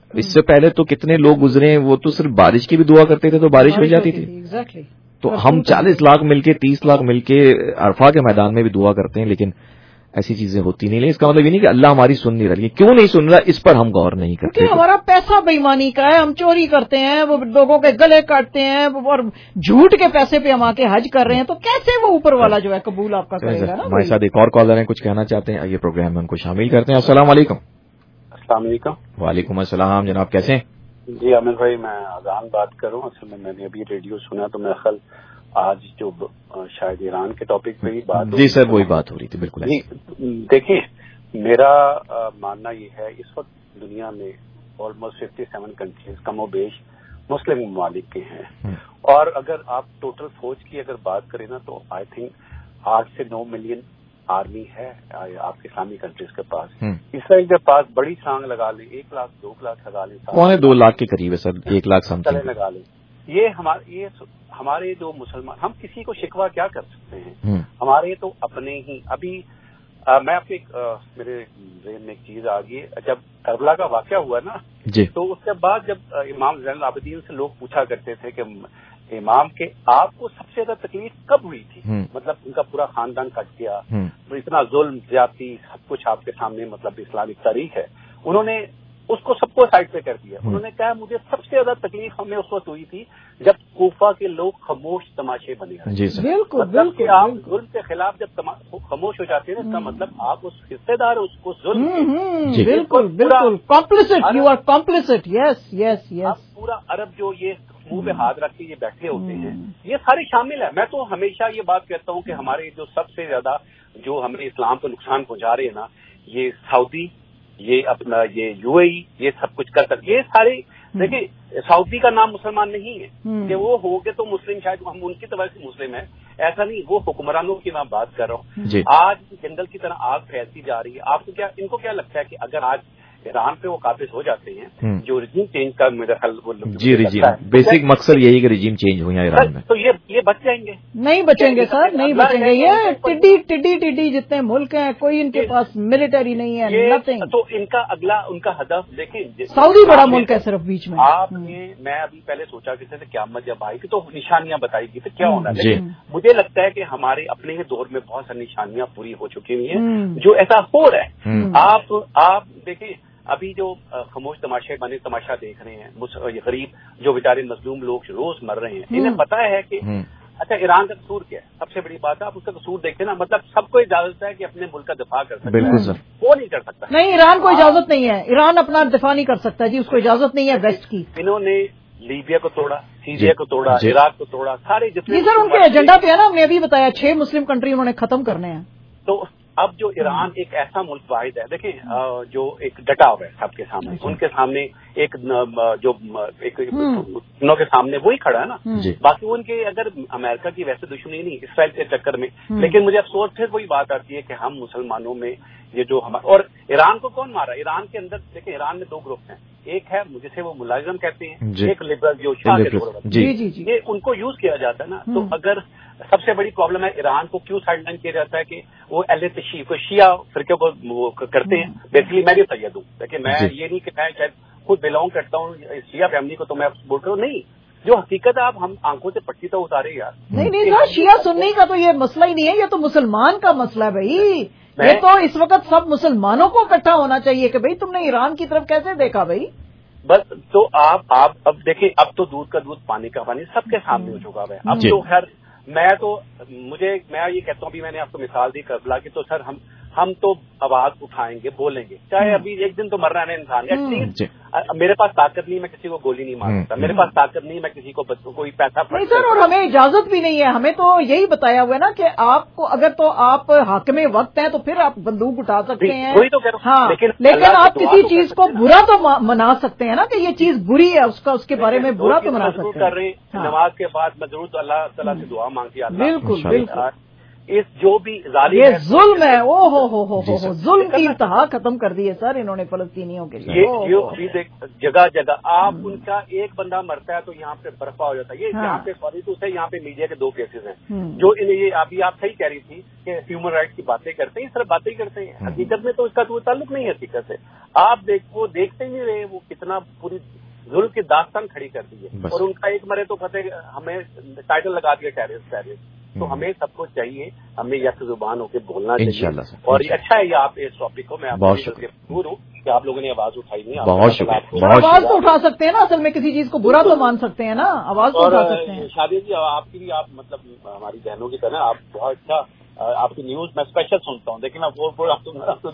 اس سے پہلے تو کتنے لوگ گزرے ہیں, وہ تو صرف بارش کی بھی دعا کرتے تھے تو بارش ہو جاتی تھی. تو ہم چالیس لاکھ مل کے تیس لاکھ مل کے عرفہ کے میدان میں بھی دعا کرتے ہیں, لیکن ایسی چیزیں ہوتی نہیں. اس کا مطلب یہ نہیں کہ اللہ ہماری سن نہیں رہی, کیوں نہیں سن رہا اس پر ہم غور نہیں کرتے. ہمارا پیسہ بے ایمانی کا ہے, ہم چوری کرتے ہیں, وہ لوگوں کے گلے کاٹتے ہیں اور جھوٹ کے پیسے پہ ہم آ کے حج کر رہے ہیں, تو کیسے وہ اوپر والا جو ہے قبول آپ کا کرے گا نا. ہمارے ساتھ ایک اور کالر ہیں, کچھ کہنا چاہتے ہیں, یہ پروگرام میں ان کو شامل کرتے ہیں. السلام علیکم. السلام علیکم. وعلیکم السلام جناب, کیسے ہیں؟ جی عامر بھائی, میں اذان بات کر رہا ہوں. اصل میں میں نے ابھی ریڈیو سنا تو میرا خیال آج جو شاید ایران کے ٹاپک پہ ہی بات. جی سر, وہی بات ہو رہی تھی. بالکل. دیکھیے, میرا ماننا یہ ہے اس وقت دنیا میں آلموسٹ ففٹی سیون کنٹریز کم و بیش مسلم ممالک کے ہیں, اور اگر آپ ٹوٹل فوج کی اگر بات کریں نا تو آئی تھنک آٹھ سے نو ملین آرمی ہے آپ کے اسلامی کنٹریز کے پاس. اسرائیل کے پاس بڑی چھانگ لگا لیں, ایک لاکھ دو لاکھ لگا لیں, پونے دو لاکھ کے قریب ہے سر, ایک لاکھ سم تھنگ لگا لیں. یہ ہمارے یہ ہمارے جو مسلمان, ہم کسی کو شکوہ کیا کر سکتے ہیں؟ ہمارے تو اپنے ہی. ابھی آ, میں آپ کے میرے ذہن میں ایک چیز آ گئی, جب کربلا کا واقعہ ہوا نا جی, تو اس کے بعد جب امام زین العابدین سے لوگ پوچھا کرتے تھے کہ امام کے آپ کو سب سے زیادہ تکلیف کب ہوئی تھی, مطلب ان کا پورا خاندان کٹ گیا, اتنا ظلم زیادتی سب کچھ آپ کے سامنے, مطلب اسلامک تاریخ ہے. انہوں نے اس کو سب کو سائڈ پہ کر دیا. انہوں نے کہا مجھے سب سے زیادہ تکلیف ہمیں اس وقت ہوئی تھی جب کوفہ کے لوگ خاموش تماشے بنے. جی سر, بالکل. مطلب کہ آپ ظلم کے خلاف جب خاموش ہو جاتے ہیں, اس کا مطلب آپ اس حصے دار اس کو ظلم. بالکل بالکل کمپلیسٹ, یو آر کمپلیسٹ. یس یس یس. پورا عرب جو یہ منہ پہ ہاتھ رکھ کے یہ بیٹھے ہوتے ہیں, یہ سارے شامل ہیں. میں تو ہمیشہ یہ بات کہتا ہوں کہ ہمارے جو سب سے زیادہ جو ہمیں اسلام کو نقصان پہنچا رہے ہیں نا, یہ سعودی, یہ اپنا یہ یو اے ای, یہ سب کچھ کر سکتے. یہ سارے دیکھیں, سعودی کا نام مسلمان نہیں ہے کہ وہ ہو گے تو مسلم, شاید ہم ان کی طرح سے مسلم ہیں, ایسا نہیں. وہ حکمرانوں کی میں بات کر رہا ہوں. آج جنگل کی طرح آگ پھیلتی جا رہی ہے. آپ کو کیا, ان کو کیا لگتا ہے کہ اگر آج ایران پہ وہ قابض ہو جاتے ہیں, جو رجیم چینج کا میرا خیال جی رجیم بیسک مقصد یہی کہ رجیم چینج ہوئی ہے ایران میں, تو یہ یہ بچ جائیں گے؟ نہیں بچیں گے سر, نہیں بچیں گے. یہ ٹڈی ٹڈی ٹڈی جتنے ملک ہیں, کوئی ان کے پاس ملٹری نہیں ہے, نتھنگ. تو ان کا اگلا ان کا ہدف دیکھیں, سعودی بڑا ملک ہے صرف بیچ میں. آپ نے, میں ابھی پہلے سوچا کہ قیامت جب آئے گی تو نشانیاں بتائی گی تو کیا ہونا, لیکن مجھے لگتا ہے کہ ہمارے اپنے دور میں بہت ساری نشانیاں پوری ہو چکی ہوئی ہیں جو ایسا ہو رہا ہے. آپ آپ دیکھیں, ابھی جو خاموش تماشے بنے تماشا دیکھ رہے ہیں, غریب جو بیچارے مظلوم لوگ روز مر رہے ہیں, انہیں پتا ہے کہ اچھا ایران کا قصور کیا ہے. سب سے بڑی بات ہے, آپ اس کا قصور دیکھیں نا, مطلب سب کو اجازت ہے کہ اپنے ملک کا دفاع کر سکتا ہے, وہ نہیں کر سکتا. نہیں, ایران کو اجازت نہیں ہے, ایران اپنا دفاع نہیں کر سکتا جی, اس کو اجازت نہیں ہے ویسٹ کی. انہوں نے لیبیا کو توڑا, سیریا کو توڑا, عراق کو توڑا, سارے جتنے سر ان کے ایجنڈا پہ ہے نا, ہم نے ابھی بتایا چھ مسلم کنٹری انہوں نے ختم کرنے ہیں. تو اب جو ایران ایک ایسا ملک واحد ہے, دیکھیں جو ایک ڈٹا ہوا ہے سب کے سامنے, ان کے سامنے ایک جو ایک انہوں کے سامنے وہی کھڑا ہے نا. باقی ان کے اگر امریکہ کی ویسے دشمنی نہیں اسرائیل کے چکر میں, لیکن مجھے افسوس پھر وہی بات آتی ہے کہ ہم مسلمانوں میں یہ جو ہمارا, اور ایران کو کون مارا؟ ایران کے اندر دیکھیں, ایران میں دو گروپ ہیں, ایک ہے جسے وہ ملازم کہتے ہیں, ایک لبرل جو شاہ کے طور پر, یہ ان کو یوز کیا جاتا ہے نا. تو اگر سب سے بڑی پرابلم ہے ایران کو کیوں سائڈ لائن کیا جاتا ہے کہ وہ اہل تشیع کو شیعہ فرقے کو وہ کرتے ہیں. بیسکلی میں بھی سید ہوں, لیکن میں یہ نہیں کہ میں شاید خود بلانگ کرتا ہوں شیعہ فیملی کو تو میں بول رہا ہوں, نہیں, جو حقیقت ہے آپ ہم آنکھوں سے پٹی تو اتارے یار. نہیں نہیں سر, شیعہ سنی کا تو یہ مسئلہ ہی نہیں ہے, یہ تو مسلمان کا مسئلہ ہے بھائی. یہ تو اس وقت سب مسلمانوں کو اکٹھا ہونا چاہیے کہ بھائی تم نے ایران کی طرف کیسے دیکھا بھائی. بس تو آپ آپ اب دیکھیں, اب تو دودھ کا دودھ پانی کا پانی سب کے سامنے ہو چکا ہے. اب تو خیر میں تو مجھے میں یہ کہتا ہوں, ابھی میں نے آپ کو مثال دی کربلا کی, تو سر ہم ہم تو آواز اٹھائیں گے, بولیں گے, چاہے ابھی ایک دن تو مرنا ہے انسان. ایٹ لیسٹ میرے پاس طاقت نہیں, میں کسی کو گولی نہیں مار سکتا, میرے پاس طاقت نہیں, میں کسی کو کوئی پیسہ نہیں سر, اور ہمیں اجازت بھی نہیں ہے. ہمیں تو یہی بتایا ہوا ہے نا کہ آپ کو اگر تو آپ حاکم وقت ہیں تو پھر آپ بندوق اٹھا سکتے ہیں, وہی تو کہہ رہا ہوں. ہاں, لیکن آپ کسی چیز کو برا تو منا سکتے ہیں نا کہ یہ چیز بری ہے, اس کا اس کے بارے میں برا تو منا سکتے ہیں. کر رہے ہیں نماز کے بعد میں ضرور اللہ تعالیٰ سے دعا مانگتی ہے, بالکل بالکل, इस जो भी जालिम ये जुल्म है, ओ हो हो हो हो जुल्म की इंतहा खत्म कर दी है सर इन्होंने फलस्तीनियों के लिए। ये ये चीज जगह जगह आप उनका एक बंदा मरता है तो यहाँ पे बर्फा हो जाता है। ये यहाँ पे सॉरी टू से यहाँ पे मीडिया के दो केसेस हैं जो इन ये अभी आप सही कह रही थी कि ह्यूमन राइट्स की बातें करते हैं, सिर्फ बातें ही करते हैं, हकीकत में तो इसका कोई ताल्लुक नहीं है हकीकत से। आप देख वो देखते ही नहीं रहे वो कितना पूरी जुल्म की दास्तान खड़ी कर दी है। और उनका एक मरे तो फतेह हमें टाइटल लगा दिया टेररिस्ट टेररिस्ट। तो हमें सबको चाहिए, हमें यक जुबान होकर बोलना चाहिए। और ये अच्छा है ये आप इस टॉपिक को मैं आपसे दूर हूँ कि आप लोगों ने आवाज उठाई नहीं। बहुत शुक्रिया। आवाज तो उठा सकते हैं ना, असल में किसी चीज को बुरा तो मान सकते हैं ना, आवाज तो उठा सकते हैं। शादी जी आपकी भी आप मतलब हमारी बहनों की तरह आप बहुत अच्छा आपकी न्यूज मैं स्पेशल सुनता हूँ, लेकिन आप वो वो आप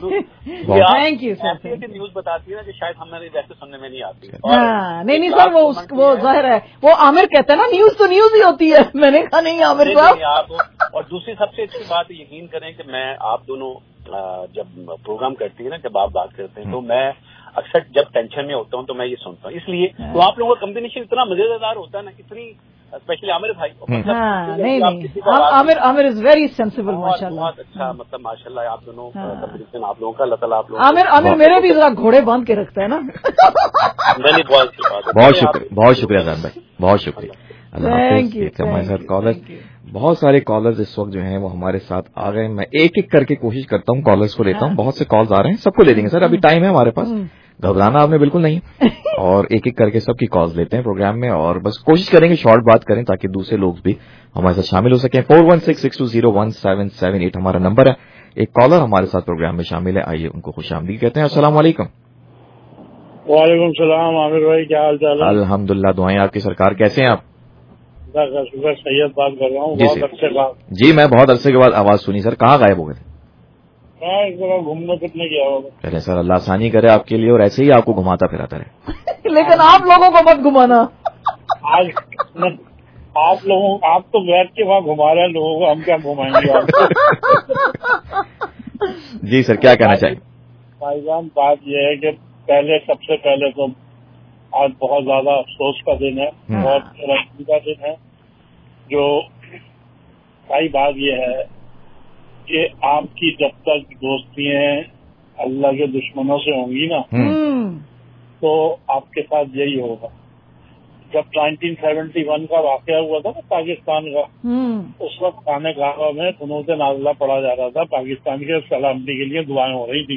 थैंक यू सर की न्यूज बताती है ना कि शायद हमें वैसे सुनने में नहीं आती। हाँ, नहीं नहीं सर वो वो जाहिर है वो आमिर कहते हैं ना न्यूज तो न्यूज ही होती है। मैंने कहा नहीं आमिर साहब आप। और दूसरी सबसे अच्छी बात यकीन करें कि मैं आप दोनों जब प्रोग्राम करती है ना, जब आप बात करते हैं तो मैं अक्सर जब टेंशन में होता हूँ तो मैं ये सुनता हूँ, इसलिए तो आप लोगों का कॉम्बिनेशन इतना मजेदार होता है ना, इतनी स्पेशली आमिर भाई। हाँ, नहीं नहीं Aamir Aamir is very sensible माशाल्लाह, बहुत अच्छा मतलब माशाल्लाह आप दोनों कॉम्बिनेशन आप लोगों का, अल्लाह ताला आप लोगों आमिर आमिर मेरे भी जरा घोड़े बांध के रखता है ना। नहीं बहुत बहुत शुक्रिया बहुत शुक्रिया जान भाई, बहुत शुक्रिया। थैंक यू हमारे साथ कॉलर बहुत सारे कॉलर्स इस वक्त जो हैं वो हमारे साथ आ गए। मैं एक एक करके कोशिश करता हूँ कॉलर्स को लेता हूँ, बहुत से कॉल्स आ रहे हैं, सबको ले लेंगे सर, अभी टाइम है हमारे पास, घबराना आपने बिल्कुल नहीं। और एक एक करके सबकी कॉल्स लेते हैं प्रोग्राम में, और बस कोशिश करेंगे शॉर्ट बात करें ताकि दूसरे लोग भी हमारे साथ शामिल हो सकें। Four one six six two zero one seven seven eight हमारा नंबर है। एक कॉलर हमारे साथ प्रोग्राम में शामिल है, आइए उनको खुशामदीद कहते हैं। अस्सलाम वालेकुम। वालेकुम सलाम आमिर भाई, क्या हाल चाल है? अल्हम्दुलिल्लाह, दुआएं आपकी सरकार, कैसे हैं आप? शुगर सैयद बात कर रहा हूँ, बहुत अरसे बाद। जी मैं बहुत अरसे के बाद आवाज सुनी सर, कहाँ गायब हो गए थे? मैं इस जगह घूमने फिरने गया होगा। चले सर, अल्लाह आसानी करे आपके लिए और ऐसे ही आपको घुमाता फिराता रहे। लेकिन आप लोगों को मत घुमाना। आज आप लोगों आप तो बैठ के वहाँ घुमा रहे हैं लोगों को, हम क्या घुमाएंगे आपको? जी सर, क्या कहना चाहिए? भाईजान बात यह है कि पहले सबसे पहले तो आज बहुत ज्यादा अफसोस का दिन है, बहुत तरक्की का दिन है। जो सही बात यह है कि आपकी जब तक दोस्तियां अल्लाह के दुश्मनों से होंगी ना तो आपके साथ यही होगा। जब नाइनटीन सेवेंटी वन का वाकया हुआ था ना पाकिस्तान का, उस वक्त खाने खाना में कुनूत नाज़िला पढ़ा जा रहा था, पाकिस्तान के सलामती के लिए दुआएं हो रही थी,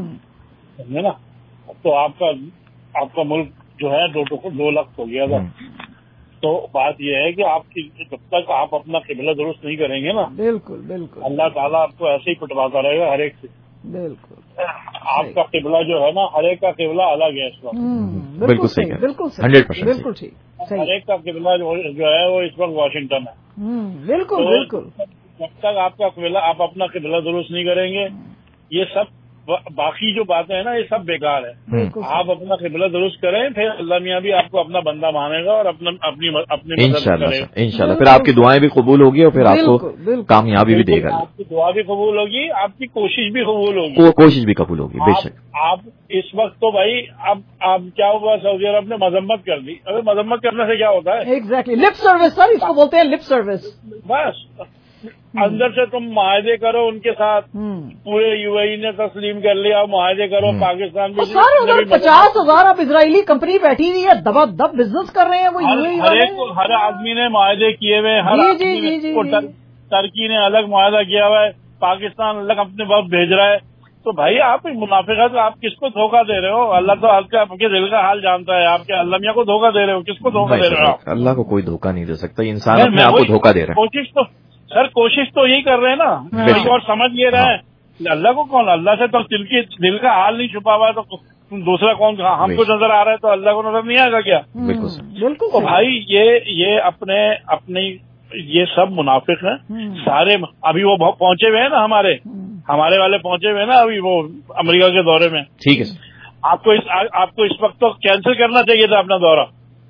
समझे ना। तो आपका आपका मुल्क जो है दो दो लाख हो गया था। तो बात यह है कि आपकी जब तक आप अपना किबला दुरुस्त नहीं करेंगे ना, बिल्कुल बिल्कुल अल्लाह ताला आपको ऐसे ही पिटवाता रहेगा हर एक से। बिल्कुल आपका किबला जो है ना, हर एक का किबला अलग है इस वक्त। बिल्कुल सही है, बिल्कुल हंड्रेड परसेंट बिल्कुल ठीक, हर एक का किबला जो है वो इस वक्त वाशिंगटन है। बिल्कुल बिल्कुल। जब तक आपका किबला आप अपना किबला दुरुस्त नहीं करेंगे, ये सब बाकी जो बातें हैं ना ये सब बेकार है। आप अपना किबला दुरुस्त करें, फिर अल्लाह मियां भी आपको अपना बंदा मानेगा और अपना अपनी अपनी मदद करेगा इंशाल्लाह। फिर आपकी दुआएं भी कबूल होगी और फिर आपको कामयाबी भी देगा। आपकी दुआ भी कबूल होगी, आपकी कोशिश भी कबूल होगी, कोशिश भी कबूल होगी बेशक। आप इस वक्त तो भाई अब अब क्या हुआ, सऊदी अरब ने मजम्मत कर दी। अगर मजम्मत करने से क्या होता है? एग्जैक्टली लिप सर्विस सर, इसको बोलते हैं लिप सर्विस। बस अंदर से तुम मुआहदे करो उनके साथ, पूरे यूएई ने तस्लीम कर लिया, मुआहदे करो पाकिस्तान में। सर उधर पचास हजार अब इजरायली कंपनी बैठी हुई है, दबा दब बिजनेस कर रहे हैं वो यूएई हर एक को, हर आदमी ने मुआहदे किए हुए, हर आदमी को टर्की ने अलग मुआहदा किया हुआ है, पाकिस्तान अलग अपने वक्त भेज रहा है। तो भाई आप मुनाफिका तो आप किसको धोखा दे रहे हो? अल्लाह तो आपके आपके दिल का हाल जानता है, आपके अल्लाह मियां को धोखा दे रहे हो, किसको धोखा दे रहे हो? अल्लाह को कोई धोखा नहीं दे सकता, इंसान अपने आप को धोखा दे रहा है। कोशिश तो सर कोशिश तो यही कर रहे हैं ना, और समझ ये रहे हैं अल्लाह को कौन, अल्लाह से तो दिल की दिल का हाल नहीं छुपा हुआ है, तो दूसरा कौन? हमको नजर आ रहा है तो अल्लाह को नजर नहीं आएगा क्या? बिल्कुल बिल्कुल। तो भाई ये ये अपने अपनी ये सब मुनाफिक हैं सारे। अभी वो पहुंचे हुए हैं ना, हमारे हमारे वाले पहुंचे हुए हैं ना अभी वो अमेरिका के दौरे में। ठीक है, आपको इस आपको इस वक्त तो कैंसिल करना चाहिए था अपना दौरा।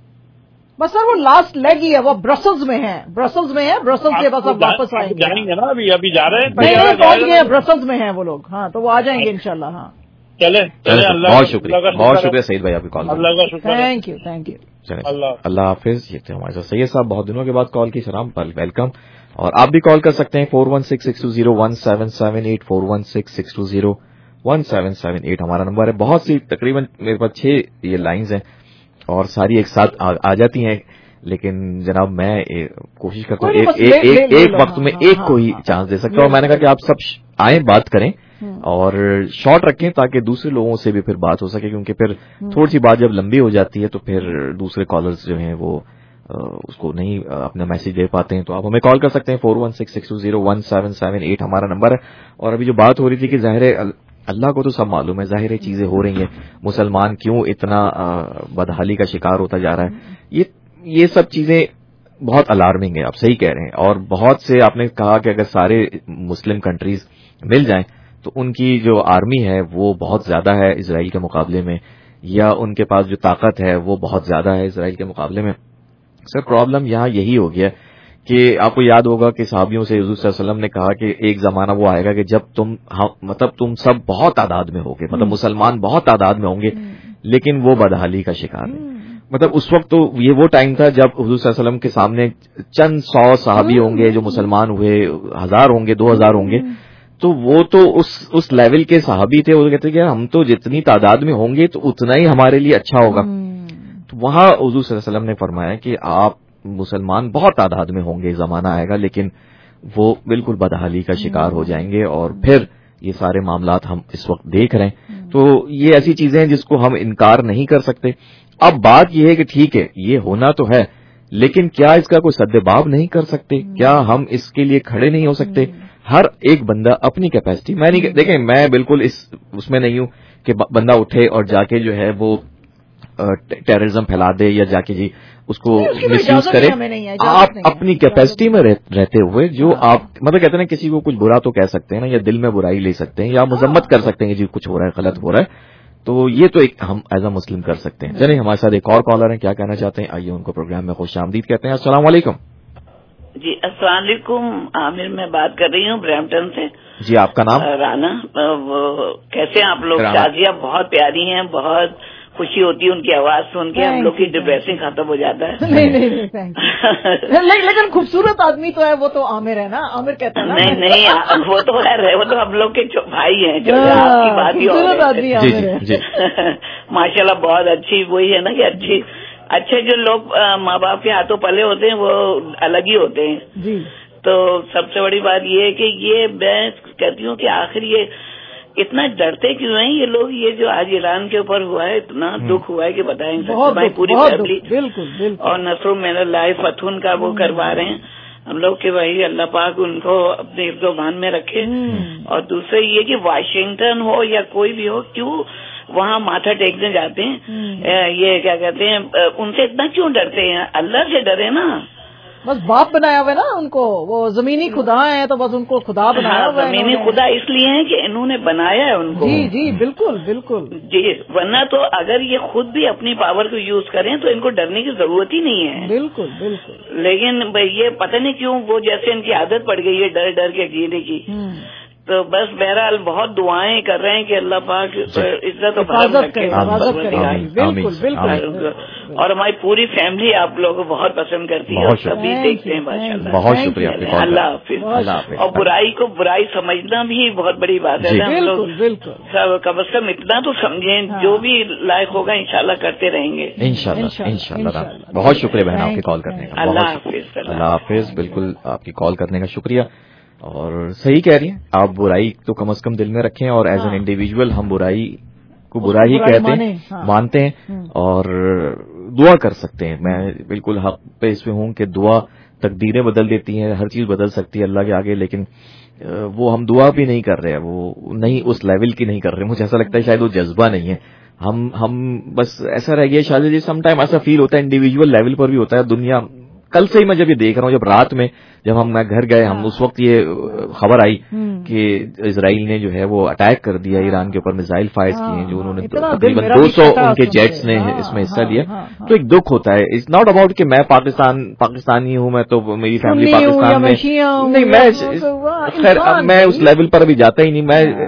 बस सर वो लास्ट लेग ही है, वो ब्रसल्स में है, ब्रसल्स में है, ब्रसल्स से बस अब वापस आएंगे। जाएंगे ना, अभी अभी जा रहे हैं, नहीं पहुंच गए, ब्रसल्स में हैं वो लोग। हाँ तो वो आ जाएंगे इंशाल्लाह। हाँ चले चले, अल्लाह बहुत शुक्रिया, बहुत शुक्रिया सईद भाई आपकी कॉल, अल्लाह का शुक्र, थैंक यू थैंक यू। चले अल्लाह हाफिज। ये थे हमारे साथ सैयद साहब, बहुत दिनों के बाद कॉल की, सलाम वेलकम। اور آپ بھی کال کر سکتے ہیں four one six six two zero one seven seven eight four one six six two zero one seven seven eight ہمارا نمبر ہے. بہت سی تقریباً میرے پاس چھ یہ لائنز ہیں اور ساری ایک ساتھ آ جاتی ہیں, لیکن جناب میں کوشش کرتا ہوں ایک ایک ایک ایک وقت میں ایک کو ہی چانس دے سکتا ہوں. میں نے کہا کہ آپ سب آئیں بات کریں اور شارٹ رکھیں تاکہ دوسرے لوگوں سے بھی پھر بات ہو سکے, کیونکہ پھر تھوڑی سی بات جب لمبی ہو جاتی ہے تو پھر دوسرے کالرز جو ہیں وہ اس کو نہیں اپنا میسج دے پاتے ہیں. تو آپ ہمیں کال کر سکتے ہیں four one six six two zero one seven seven eight ہمارا نمبر ہے. اور ابھی جو بات ہو رہی تھی کہ ظاہر اللہ کو تو سب معلوم ہے, ظاہر چیزیں ہو رہی ہیں, مسلمان کیوں اتنا بدحالی کا شکار ہوتا جا رہا ہے, یہ یہ سب چیزیں بہت الارمنگ ہے. آپ صحیح کہہ رہے ہیں. اور بہت سے آپ نے کہا کہ اگر سارے مسلم کنٹریز مل جائیں تو ان کی جو آرمی ہے وہ بہت زیادہ ہے اسرائیل کے مقابلے میں, یا ان کے پاس جو طاقت ہے وہ بہت زیادہ ہے اسرائیل کے مقابلے میں. سر پرابلم یہاں یہی ہو گیا کہ آپ کو یاد ہوگا کہ صحابیوں سے حضور صلی اللہ علیہ وسلم نے کہا کہ ایک زمانہ وہ آئے گا کہ جب تم مطلب تم سب بہت تعداد میں ہوگے, مطلب مسلمان بہت تعداد میں ہوں گے لیکن وہ بدحالی کا شکار ہے. مطلب اس وقت تو یہ وہ ٹائم تھا جب حضور صلی اللہ علیہ وسلم کے سامنے چند سو صحابی ہوں گے جو مسلمان ہوئے, ہزار ہوں گے, دو ہزار ہوں گے, تو وہ تو اس اس لیول کے صحابی تھے. وہ کہتے کہ ہم تو جتنی تعداد میں ہوں گے تو اتنا ہی ہمارے لیے اچھا ہوگا. تو وہاں حضور صلی اللہ علیہ وسلم نے فرمایا کہ آپ مسلمان بہت تعداد میں ہوں گے, زمانہ آئے گا لیکن وہ بالکل بدحالی کا شکار ہو جائیں گے, اور پھر یہ سارے معاملات ہم اس وقت دیکھ رہے ہیں. تو یہ ایسی چیزیں ہیں جس کو ہم انکار نہیں کر سکتے. اب بات یہ ہے کہ ٹھیک ہے یہ ہونا تو ہے, لیکن کیا اس کا کوئی سدباب نہیں کر سکتے؟ کیا ہم اس کے لیے کھڑے نہیں ہو سکتے؟ ہر ایک بندہ اپنی کیپیسٹی, میں نہیں دیکھیں میں بالکل اس اس میں نہیں ہوں کہ بندہ اٹھے اور جا کے جو ہے وہ ٹیررزم پھیلا دے یا جا کے جی اس کو مس یوز کرے. آپ اپنی کیپیسٹی میں رہتے ہوئے جو آپ مطلب کہتے ہیں کسی کو کچھ برا تو کہہ سکتے ہیں نا, یا دل میں برائی لے سکتے ہیں, یا مذمت کر سکتے ہیں کہ جی کچھ ہو رہا ہے, غلط ہو رہا ہے, تو یہ تو ایک ہم ایز اے مسلم کر سکتے ہیں. چلیں ہمارے ساتھ ایک اور کالر ہیں, کیا کہنا چاہتے ہیں, آئیے ان کو پروگرام میں خوش آمدید کہتے ہیں. السلام علیکم. جی السلام علیکم, عامر میں بات کر رہی ہوں برامپٹن سے. جی آپ کا نام؟ رانا. کیسے ہیں آپ لوگ؟ شازیہ بہت پیاری ہیں, بہت خوشی ہوتی ہے ان کی آواز سن کے, ہم لوگ کی ڈپریشن ختم ہو جاتا ہے. نہیں نہیں لیکن خوبصورت آدمی تو ہے وہ, تو عامر ہے نا, عامر کہتا ہے. نہیں نہیں وہ تو ہے, وہ تو ہم لوگ کے بھائی ہیں جو آپ کی بات ہی خوبصورت آدمی عامر ہے. ماشاء اللہ بہت اچھی, وہی ہے نا کہ اچھی اچھے جو لوگ ماں باپ کے ہاتھوں پلے ہوتے ہیں وہ الگ ہی ہوتے ہیں. جی تو سب سے بڑی بات یہ ہے کہ یہ میں کہتی ہوں کہ آخر یہ اتنا ڈرتے کیوں ہیں یہ لوگ؟ یہ جو آج ایران کے اوپر ہوا ہے اتنا دکھ ہوا ہے کہ بتا نہیں سکتے. بھائی پوری فیملی اور نصر من اللہ فتح کا وہ کروا رہے ہیں ہم لوگ کہ بھائی اللہ پاک ان کو اپنے حفظ و مان میں رکھے. اور دوسرا یہ کہ واشنگٹن ہو یا کوئی بھی ہو, کیوں وہاں ماتھا ٹیکنے جاتے ہیں؟ یہ کیا کہتے ہیں, ان سے اتنا کیوں ڈرتے ہیں؟ اللہ سے ڈرے نا. بس باپ بنایا ہوا ہے نا ان کو, وہ زمینی خدا ہیں تو بس ان کو خدا بنایا ہوا ہے. زمینی خدا اس لیے ہے کہ انہوں نے بنایا ہے ان کو. جی جی بالکل بالکل جی, ورنہ تو اگر یہ خود بھی اپنی پاور کو یوز کریں تو ان کو ڈرنے کی ضرورت ہی نہیں ہے. بالکل بالکل. لیکن یہ پتہ نہیں کیوں وہ جیسے ان کی عادت پڑ گئی ہے ڈر ڈر کے جینے کی. تو بس بہرحال بہت دعائیں کر رہے ہیں کہ اللہ پاک عزت و کرم رکھے. بالکل بالکل. اور ہماری پوری فیملی آپ لوگوں کو بہت پسند کرتی ہے, سبھی دیکھتے ہیں ماشاء اللہ. بہت شکریہ. اللہ حافظ. اور برائی کو برائی سمجھنا بھی بہت بڑی بات ہے. ہم لوگ کم از کم اتنا تو سمجھیں, جو بھی لائق ہوگا انشاءاللہ کرتے رہیں گے انشاءاللہ انشاءاللہ. بہت شکریہ بہن آپ کی کال کرنے کا. اللہ حافظ. اللہ حافظ. بالکل آپ کی کال کرنے کا شکریہ. اور صحیح کہہ رہی ہیں آپ, برائی تو کم از کم دل میں رکھیں, اور ایز این انڈیویجول ہم برائی کو برا ہی کہتے ہیں, مانتے ہیں اور دعا کر سکتے ہیں. میں بالکل حق پہ اس میں ہوں کہ دعا تقدیریں بدل دیتی ہیں, ہر چیز بدل سکتی ہے اللہ کے آگے, لیکن وہ ہم دعا بھی نہیں کر رہے, وہ نہیں اس لیول کی نہیں کر رہے. مجھے ایسا لگتا ہے شاید وہ جذبہ نہیں ہے, ہم ہم بس ایسا رہ گیا شاید جی. سم ٹائم ایسا فیل ہوتا ہے انڈیویجول لیول پر بھی ہوتا ہے. دنیا کل سے ہی میں جب یہ دیکھ رہا ہوں, جب رات میں جب ہم میں گھر گئے, ہم اس وقت یہ خبر آئی کہ اسرائیل نے جو ہے وہ اٹیک کر دیا ایران کے اوپر, میزائل فائر کیے ہیں جو انہوں نے تقریباً دو سو ان کے جیٹس نے اس میں حصہ لیا. تو ایک دکھ ہوتا ہے. اٹس ناٹ اباؤٹ کہ میں پاکستان پاکستانی ہوں, میں تو میری فیملی پاکستان میں نہیں, میں خیر میں اس لیول پر ابھی جاتا ہی نہیں. میں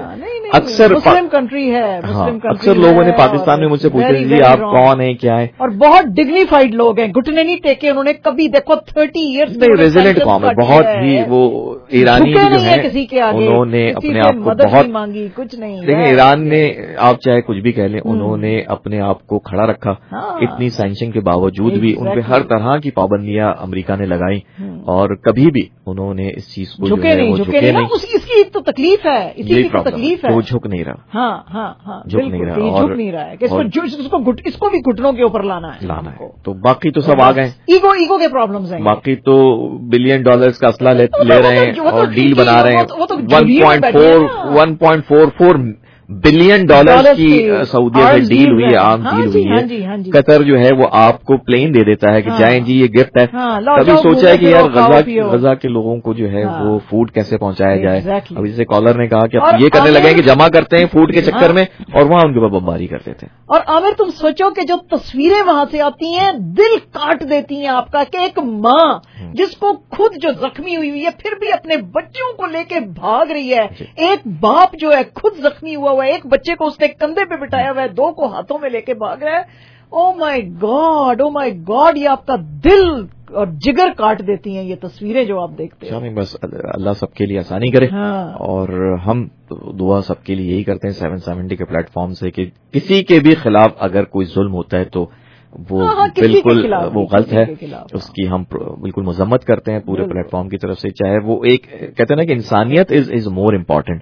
اکثر مسلم کنٹری ہے. ہاں اکثر لوگوں نے پاکستان میں مجھ سے پوچھا جی آپ کون ہیں کیا ہیں, اور بہت ڈگنیفائڈ لوگ ہیں, گھٹنے نہیں ٹیکے انہوں نے کبھی. دیکھو تھرٹی ایئرس نہیں ریزیلنٹ قوم ہے بہت ہی, وہ ایرانی جو ہیں کسی کے آگے انہوں نے اپنے آپ کو بہت مانگی, کچھ نہیں. دیکھیں ایران نے آپ چاہے کچھ بھی کہہ لیں انہوں نے اپنے آپ کو کھڑا رکھا. اتنی سینکشن کے باوجود بھی ان پہ ہر طرح کی پابندیاں امریکہ نے لگائی اور کبھی بھی انہوں نے اس چیز کو جھکے نہیں. جھکے نہیں, اس کی تو تکلیف ہے, اسی کی تکلیف ہے, وہ جھک نہیں رہا. ہاں ہاں ہاں جھک نہیں رہا, اور جھک نہیں رہا ہے کہ اس کو بھی گھٹنوں کے اوپر لانا ہے لانا ہے. تو باقی تو سب آ گئے, ایگو ایگو کے پرابلمز ہیں. باقی تو بلین ڈالرز کا اسلحہ لے رہے ہیں اور ڈیل بنا رہے ہیں. One point four one point four four billion dollar کی سعودیہ سے ڈیل ہوئی ہے, عام ڈیل ہوئی ہے. قطر جو ہے وہ آپ کو پلین دے دیتا ہے کہ جائیں جی یہ گفٹ ہے. کبھی سوچا ہے کہ یار غزہ کے لوگوں کو جو ہے وہ فوڈ کیسے پہنچایا جائے. ابھی جیسے کالر نے کہا کہ اب یہ کرنے لگے کہ جمع کرتے ہیں فوڈ کے چکر میں اور وہاں ان کے اوپر بمباری کرتے تھے. اور عامر تم سوچو کہ جو تصویریں وہاں سے آتی ہیں دل کاٹ دیتی ہیں آپ کا, کہ ایک ماں جس کو خود جو زخمی ہوئی ہوئی ہے پھر بھی اپنے بچوں کو لے کے بھاگ رہی ہے. ایک باپ جو ہے خود زخمی ہوا ہوا ہے, ایک بچے کو اس نے کندھے پہ بٹھایا ہوا ہے, دو کو ہاتھوں میں لے کے بھاگ رہا ہے. او مائی گاڈ, او مائی گاڈ, یہ آپ کا دل اور جگر کاٹ دیتی ہیں یہ تصویریں جو آپ دیکھتے ہیں. بس اللہ سب کے لیے آسانی کرے. اور ہم دعا سب کے لیے یہی کرتے ہیں سیون سیونٹی کے پلیٹ فارم سے کہ کسی کے بھی خلاف اگر کوئی ظلم ہوتا ہے تو وہ بالکل وہ غلط ہے, اس کی ہم بالکل مذمت کرتے ہیں پورے پلیٹ فارم کی طرف سے. چاہے وہ ایک کہتے ہیں نا کہ انسانیت از از مور امپورٹنٹ.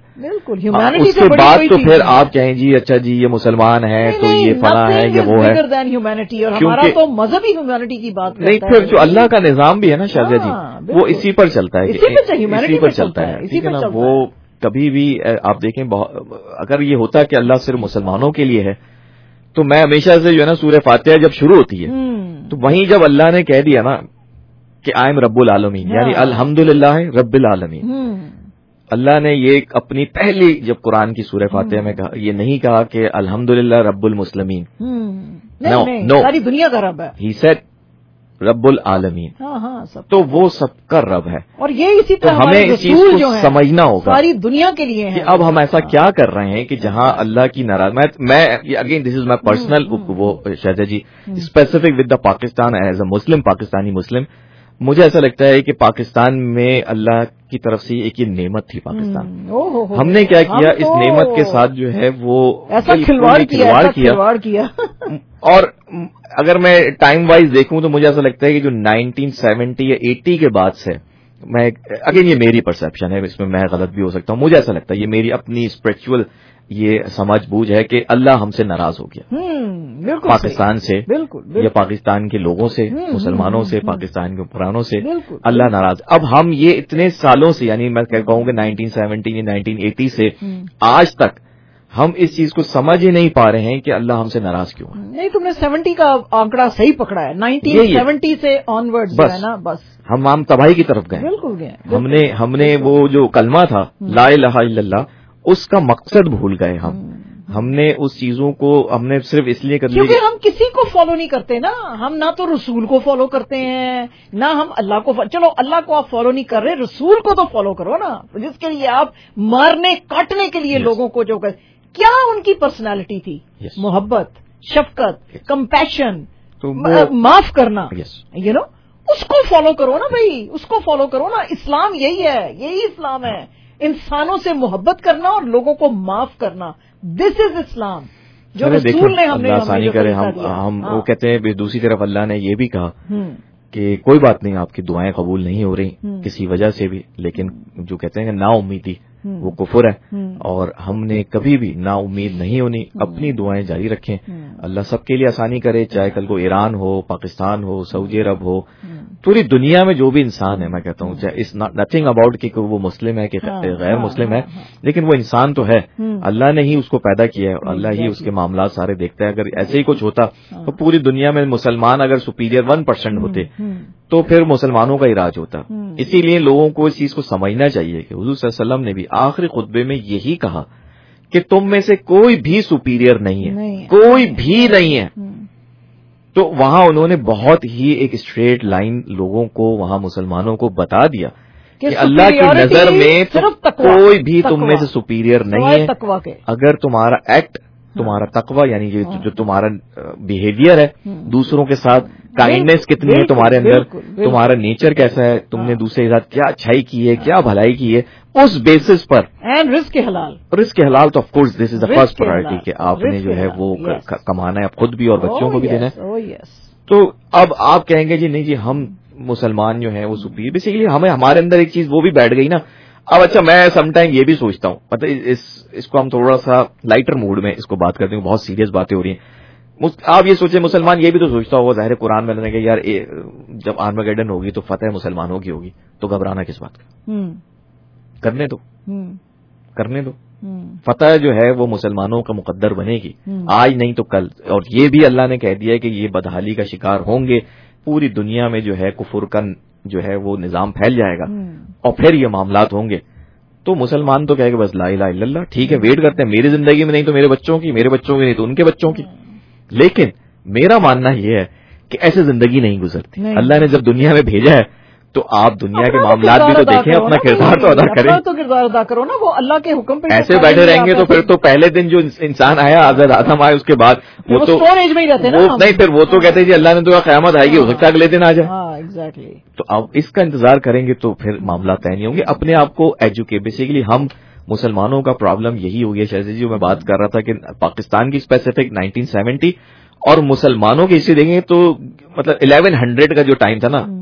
اس کے بعد تو پھر آپ کہیں جی اچھا جی یہ مسلمان ہے تو یہ فلاں ہے یہ وہ ہے, ہمارا تو مذہبی ہیومینٹی کی بات نہیں. پھر جو اللہ کا نظام بھی ہے نا شاہزہ جی وہ اسی پر چلتا ہے, اسی پر چلتا ہے ٹھیک ہے نا. وہ کبھی بھی آپ دیکھیں اگر یہ ہوتا کہ اللہ صرف مسلمانوں کے لیے ہے تو میں ہمیشہ سے جو ہے نا سورہ فاتحہ جب شروع ہوتی ہے تو وہیں جب اللہ نے کہہ دیا نا کہ آئی ایم رب العالمین یعنی الحمدللہ رب العالمین, اللہ نے یہ اپنی پہلی جب قرآن کی سورہ فاتحہ میں کہا, یہ نہیں کہا کہ الحمدللہ رب المسلمین, نو نو ساری دنیا کا رب ہے. ہی سیڈ رب العالمین, تو وہ سب کا رب ہے. اور یہ اسی طرح ہمیں اس چیز کو سمجھنا ہوگا ساری دنیا کے لیے کہ اب ہم ایسا کیا کر رہے ہیں کہ جہاں اللہ کی ناراض میں again this is my personal وہ Shahzad ji specific with the Pakistan as a Muslim Pakistani Muslim, مجھے ایسا لگتا ہے کہ پاکستان میں اللہ کی طرف سے ایک یہ نعمت تھی پاکستان. ہم نے کیا کیا اس نعمت کے ساتھ جو ہے وہ کھلواڑ کیا. اور اگر میں ٹائم وائز دیکھوں تو مجھے ایسا لگتا ہے کہ جو نائنٹین سیونٹی یا ایٹی کے بعد سے میں اگین یہ میری پرسپشن ہے, اس میں میں غلط بھی ہو سکتا ہوں, مجھے ایسا لگتا ہے یہ میری اپنی اسپرچل یہ سمجھ بوجھ ہے کہ اللہ ہم سے ناراض ہو گیا پاکستان سے یا پاکستان کے لوگوں سے, مسلمانوں سے, پاکستان کے حکمرانوں سے اللہ ناراض. اب ہم یہ اتنے سالوں سے یعنی میں کہوں گا نائنٹین سیونٹی نائنٹین ایٹی سے آج تک ہم اس چیز کو سمجھ ہی نہیں پا رہے ہیں کہ اللہ ہم سے ناراض کیوں ہے. نہیں تم نے سیونٹی کا آنکڑا صحیح پکڑا ہے, نائنٹین سیونٹی سے آن ورڈ جو ہے نا بس ہم عام تباہی کی طرف گئے. بالکل گئے. ہم نے ہم نے وہ جو کلمہ تھا لا الہ الا اللہ اس کا مقصد بھول گئے. ہم ہم نے اس چیزوں کو ہم نے صرف اس لیے کر لیا کیونکہ ہم کسی کو فالو نہیں کرتے نا. ہم نہ تو رسول کو فالو کرتے ہیں نہ ہم اللہ کو فالو. چلو اللہ کو آپ فالو نہیں کر رہے, رسول کو تو فالو کرو نا, جس کے لیے آپ مارنے کاٹنے کے لیے لوگوں کو جو کیا ان کی پرسنالٹی تھی, محبت, شفقت, کمپیشن, معاف کرنا, یو نو اس کو فالو کرو نا بھائی, اس کو فالو کرو نا. اسلام یہی ہے, یہی اسلام ہے, انسانوں سے محبت کرنا اور لوگوں کو معاف کرنا. دس از اسلام جو رسول نے ہم نے آسانی کرے. ہم وہ کہتے ہیں دوسری طرف اللہ نے یہ بھی کہا کہ کوئی بات نہیں آپ کی دعائیں قبول نہیں ہو رہی کسی وجہ سے بھی, لیکن جو کہتے ہیں کہ نا امیدی وہ کفر ہے, اور ہم نے کبھی بھی نا امید نہیں ہونی, اپنی دعائیں جاری رکھیں. اللہ سب کے لیے آسانی کرے, چاہے کل کو ایران ہو, پاکستان ہو, سعودی عرب ہو, پوری دنیا میں جو بھی انسان ہے. میں کہتا ہوں چاہے اس نتھنگ اباؤٹ کہ وہ مسلم ہے کہ غیر مسلم ہے, لیکن وہ انسان تو ہے, اللہ نے ہی اس کو پیدا کیا ہے اور اللہ ہی اس کے معاملات سارے دیکھتا ہے. اگر ایسے ہی کچھ ہوتا تو پوری دنیا میں مسلمان اگر سپیریئر ون پرسینٹ ہوتے تو پھر مسلمانوں کا ہی راج ہوتا. اسی لیے لوگوں کو اس چیز کو سمجھنا چاہیے کہ حضور صلی اللہ علیہ وسلم نے بھی آخری خطبے میں یہی کہا کہ تم میں سے کوئی بھی سپیریئر نہیں ہے, کوئی بھی نہیں ہے. تو وہاں انہوں نے بہت ہی ایک اسٹریٹ لائن لوگوں کو, وہاں مسلمانوں کو بتا دیا کہ اللہ کی نظر میں کوئی بھی تم میں سے سپیریئر نہیں ہے تقویٰ کے. اگر تمہارا ایکٹ تمہارا تقوی یعنی جو تمہارا بیہیویئر ہے دوسروں کے ساتھ، کائنڈنیس کتنی ہے تمہارے اندر، تمہارا نیچر کیسا ہے، تم نے دوسرے کے ساتھ کیا اچھائی کی ہے، کیا بھلائی کی ہے، اس بیسس پر. اینڈ رزق حلال. رزق حلال تو of course this is the first priority کہ آپ نے جو ہے وہ کمانا ہے، خود بھی اور بچوں کو بھی دینا ہے. تو اب آپ کہیں گے جی نہیں جی ہم مسلمان جو ہیں وہ سپیریئر، بیسیکلی ہمیں ہمارے اندر ایک چیز وہ بھی بیٹھ گئی نا. اب اچھا میں سم ٹائم یہ بھی سوچتا ہوں، مطلب اس اس کو ہم تھوڑا سا لائٹر موڈ میں اس کو بات کرتے ہیں، بہت سیریس باتیں ہو رہی ہیں. آپ یہ سوچیں مسلمان یہ بھی تو سوچتا ہوگا، ظاہر قرآن میں کہ یار جب آرمگیڈن ہوگی تو فتح مسلمانوں کی ہوگی، تو گھبرانا کس بات کا، کرنے دو کرنے دو. فتح جو ہے وہ مسلمانوں کا مقدر بنے گی، آج نہیں تو کل. اور یہ بھی اللہ نے کہہ دیا کہ یہ بدحالی کا شکار ہوں گے، پوری دنیا میں جو ہے کفر کا جو ہے وہ نظام پھیل جائے گا اور پھر یہ معاملات ہوں گے. تو مسلمان تو کہے گا بس لا الہ الا اللہ، ٹھیک ہے ویٹ کرتے ہیں، میری زندگی میں نہیں تو میرے بچوں کی، میرے بچوں کی نہیں تو ان کے بچوں کی. لیکن میرا ماننا یہ ہے کہ ایسے زندگی نہیں گزرتی. اللہ نے جب دنیا میں بھیجا ہے تو آپ دنیا کے معاملات بھی تو دیکھیں، اپنا کردار تو ادا کریں. تو کردار ادا کرو نا، وہ اللہ کے حکم پہ ایسے بیٹھے رہیں گے تو پھر تو پہلے دن جو انسان آیا حضرت آدم آئے اس کے بعد وہ تو اسٹوریج میں ہی رہتے ہیں نا. نہیں پھر وہ تو کہتے ہیں جی اللہ نے تو قیامت آئے گی، ہو سکتا ہے اگلے دن آ جائے. ہاں ایگزیکٹلی. تو اب اس کا انتظار کریں گے تو پھر معاملات طے نہیں ہوں گے. اپنے آپ کو ایجوکیٹ، بیسیکلی ہم مسلمانوں کا پرابلم یہی ہو گیا. شہزاد جی میں بات کر رہا تھا کہ پاکستان کی اسپیسیفک نائنٹین سیونٹی اور مسلمانوں کی ہسٹری دیکھیں تو مطلب الیون ہنڈریڈ کا جو ٹائم تھا نا